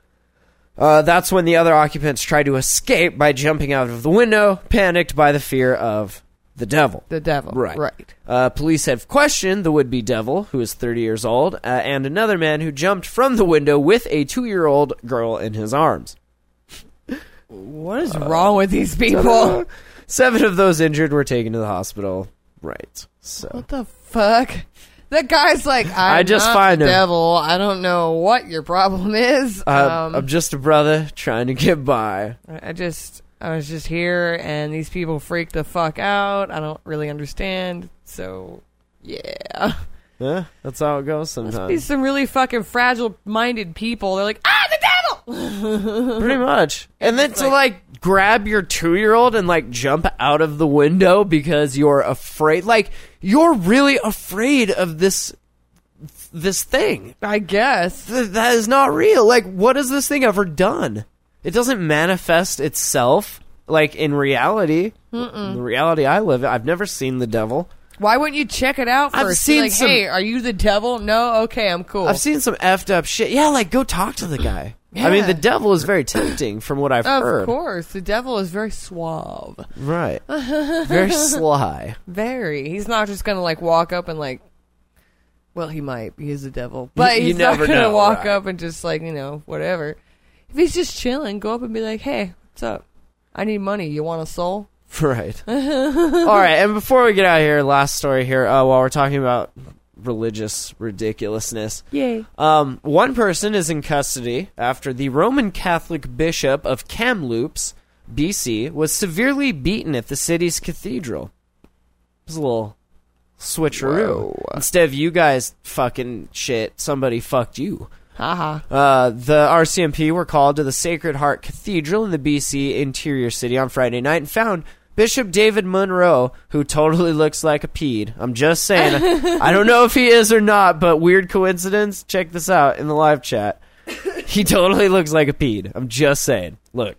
That's when the other occupants tried to escape by jumping out of the window, panicked by the fear of the devil. The devil. Right. Right. Police have questioned the would-be devil, who is 30 years old, and another man who jumped from the window with a 2-year-old girl in his arms. What is wrong with these people? 7 of those injured were taken to the hospital. Right. So. What the fuck? That guy's like, I'm just not find the him. devil. I don't know what your problem is. I'm just a brother trying to get by. I was just here, and these people freaked the fuck out. I don't really understand. So, yeah. Yeah, that's how it goes Must be sometimes. some really fucking fragile-minded people. They're like, the devil! Pretty much. And then to like grab your 2-year-old and like jump out of the window because you're afraid. Like, you're really afraid of this thing. I guess. That is not real. Like, what has this thing ever done? It doesn't manifest itself, like, in reality. The reality I live in. I've never seen the devil. Why wouldn't you check it out first? I've seen Be like, some- hey, are you the devil? No? Okay, I'm cool. I've seen some effed up shit. Yeah, like, go talk to the guy. I mean, Yeah. the devil is very tempting from what I've heard. Of course. The devil is very suave. Right. Very sly. Very. He's not just going to, like, walk up and, like... Well, he might. He is the devil. But You he's not never going to know, walk right. up and just, like, whatever. If he's just chilling, go up and be like, hey, what's up? I need money. You want a soul? Right. All right, and before we get out of here, last story here, while we're talking about religious ridiculousness. Yay. One person is in custody after the Roman Catholic Bishop of Kamloops, BC, was severely beaten at the city's cathedral. It was a little switcheroo. Whoa. Instead of you guys fucking shit, somebody fucked you. Haha. The RCMP were called to the Sacred Heart Cathedral in the BC interior city on Friday night and found Bishop David Monroe, who totally looks like a peed. I'm just saying. I don't know if he is or not, but weird coincidence. Check this out in the live chat. He totally looks like a peed. I'm just saying. Look.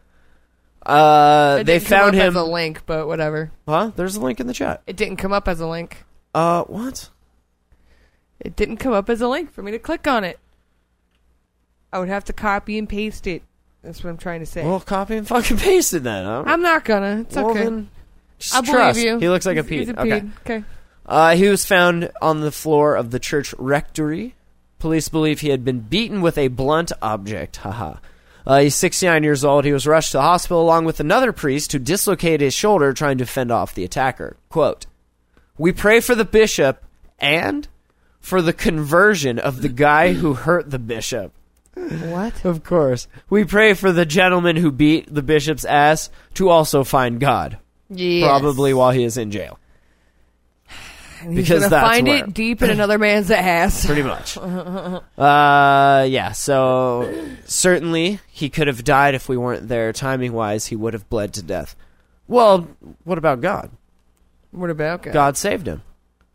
They found him as a link, but whatever. Huh? There's a link in the chat. It didn't come up as a link. What? It didn't come up as a link for me to click on it. I would have to copy and paste it. That's what I'm trying to say. Well, copy and fucking paste it then. I'm not gonna. It's well, okay. Then just I trust. believe you. He looks like a He's peed. a Okay. Okay. He was found on the floor of the church rectory. Police believe he had been beaten with a blunt object. Haha. He's 69 years old. He was rushed to the hospital along with another priest who dislocated his shoulder trying to fend off the attacker. Quote, "We pray for the bishop and for the conversion of the guy who hurt the bishop." What? Of course. "We pray for the gentleman who beat the bishop's ass to also find God." Yes. Probably while he is in jail. And he's Because gonna that's find where. it deep in another man's ass. Pretty much. Yeah, so certainly he could have died if we weren't there. Timing-wise, he would have bled to death. Well, what about God? What about God? God saved him.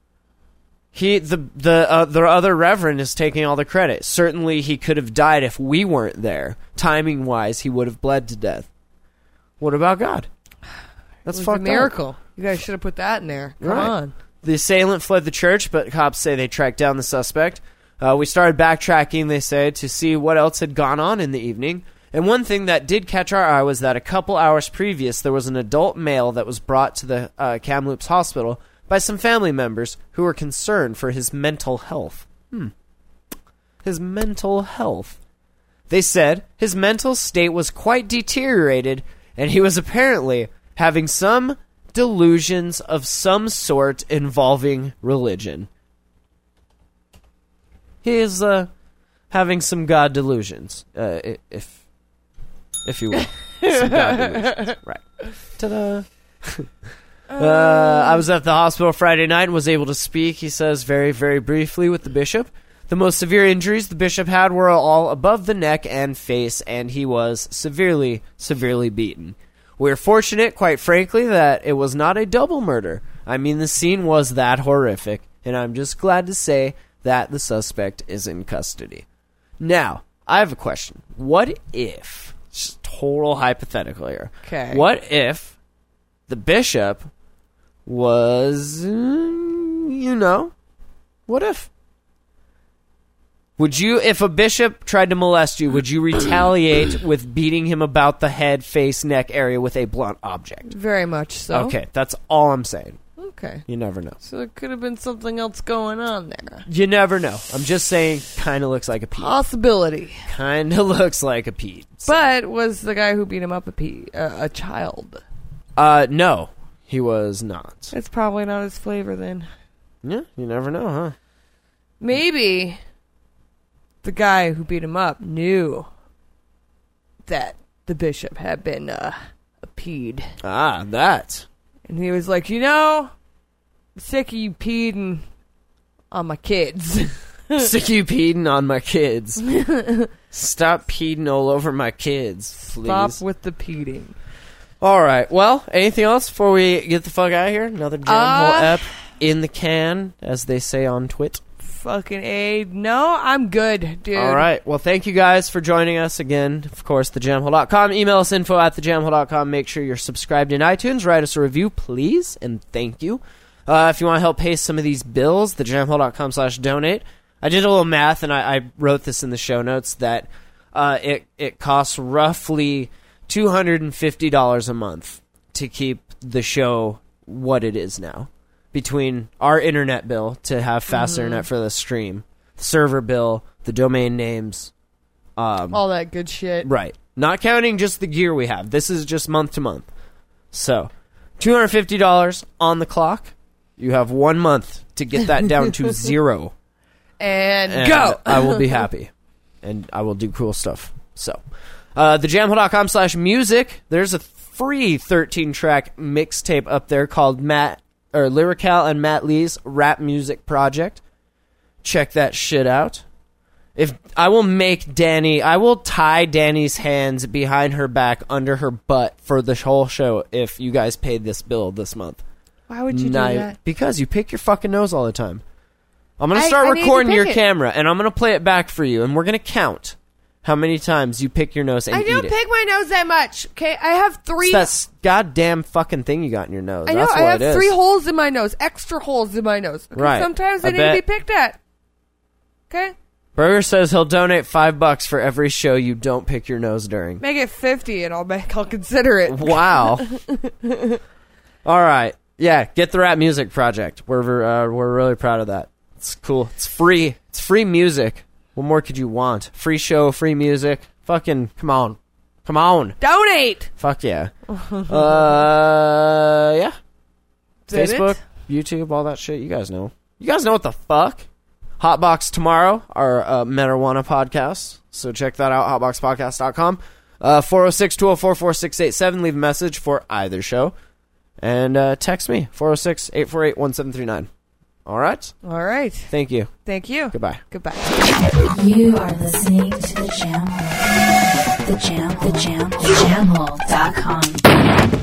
The other reverend is taking all the credit. Certainly he could have died if we weren't there. Timing-wise, he would have bled to death. What about God? That's It was fucked a up. miracle. You guys should have put that in there. Come Right. on. The assailant fled the church, but cops say they tracked down the suspect. We started backtracking, they say, to see what else had gone on in the evening. And one thing that did catch our eye was that a couple hours previous, there was an adult male that was brought to the Kamloops hospital by some family members who were concerned for his mental health. His mental health. They said his mental state was quite deteriorated, and he was apparently having some delusions of some sort involving religion. He is having some God delusions, if you will. Some God delusions. Right. Ta-da. I was at the hospital Friday night and was able to speak, he says, very, very briefly with the bishop. The most severe injuries the bishop had were all above the neck and face, and he was severely, severely beaten. We're fortunate, quite frankly, that it was not a double murder. I mean, the scene was that horrific, and I'm just glad to say that the suspect is in custody. Now, I have a question. What if, just total hypothetical here, Okay. what if the bishop was, what if? Would you, if a bishop tried to molest you, would you retaliate with beating him about the head, face, neck area with a blunt object? Very much so. Okay, that's all I'm saying. Okay. You never know. So there could have been something else going on there. You never know. I'm just saying, kind of looks like a pede. Possibility. Kind of looks like a pede. But was the guy who beat him up a child? No, he was not. It's probably not his flavor then. Yeah, you never know, huh? Maybe the guy who beat him up knew that the bishop had been a pede. Ah, that. And he was like, I'm sick of you peeding on my kids. Sick of you peeding on my kids. Stop peeding all over my kids, please. Stop with the peeding. All right. Well, anything else before we get the fuck out of here? Another Jam Hole ep in the can, as they say on Twit. Fucking A. No, I'm good, dude. All right. Well, thank you guys for joining us again. Of course, thejamhole.com. Email us info@thejamhole.com. Make sure you're subscribed in iTunes. Write us a review, please, and thank you. If you want to help pay some of these bills, thejamhole.com/donate. I did a little math, and I wrote this in the show notes, that it costs roughly $250 a month to keep the show what it is now. Between our internet bill to have fast internet for the stream, the server bill, the domain names, All that good shit. Right. Not counting just the gear we have. This is just month to month. So, $250 on the clock. You have 1 month to get that down to 0. And go! I will be happy. And I will do cool stuff. So, thejamhole.com/music. There's a free 13-track mixtape up there called Lyrical and Matt Lee's Rap Music Project. Check that shit out. I will tie Danny's hands behind her back under her butt for the whole show if you guys paid this bill this month. Why would you do that? Because you pick your fucking nose all the time. I'm going to start recording your camera, and I'm going to play it back for you, and we're going to count how many times you pick your nose and eat it. I don't pick my nose that much, okay? I have 3... It's that goddamn fucking thing you got in your nose. I know, That's what I have it is. 3 holes in my nose, extra holes in my nose. Okay? Right. Sometimes they need to be picked at. Okay? Burger says he'll donate $5 for every show you don't pick your nose during. Make it 50 and I'll consider it. Wow. All right. Yeah, get the Rap Music Project. We're really proud of that. It's cool. It's free. It's free music. What more could you want? Free show, free music. Fucking come on. Come on. Donate. Fuck yeah. Yeah. Facebook, YouTube, all that shit. You guys know. You guys know what the fuck? Hotbox tomorrow, our marijuana podcast. So check that out, hotboxpodcast.com. 406-204-4687. Leave a message for either show. And text me, 406-848-1739. All right? All right. Thank you. Thank you. Goodbye. Goodbye. You are listening to The Jam Hole. The Jam Hole. TheJamHole.com.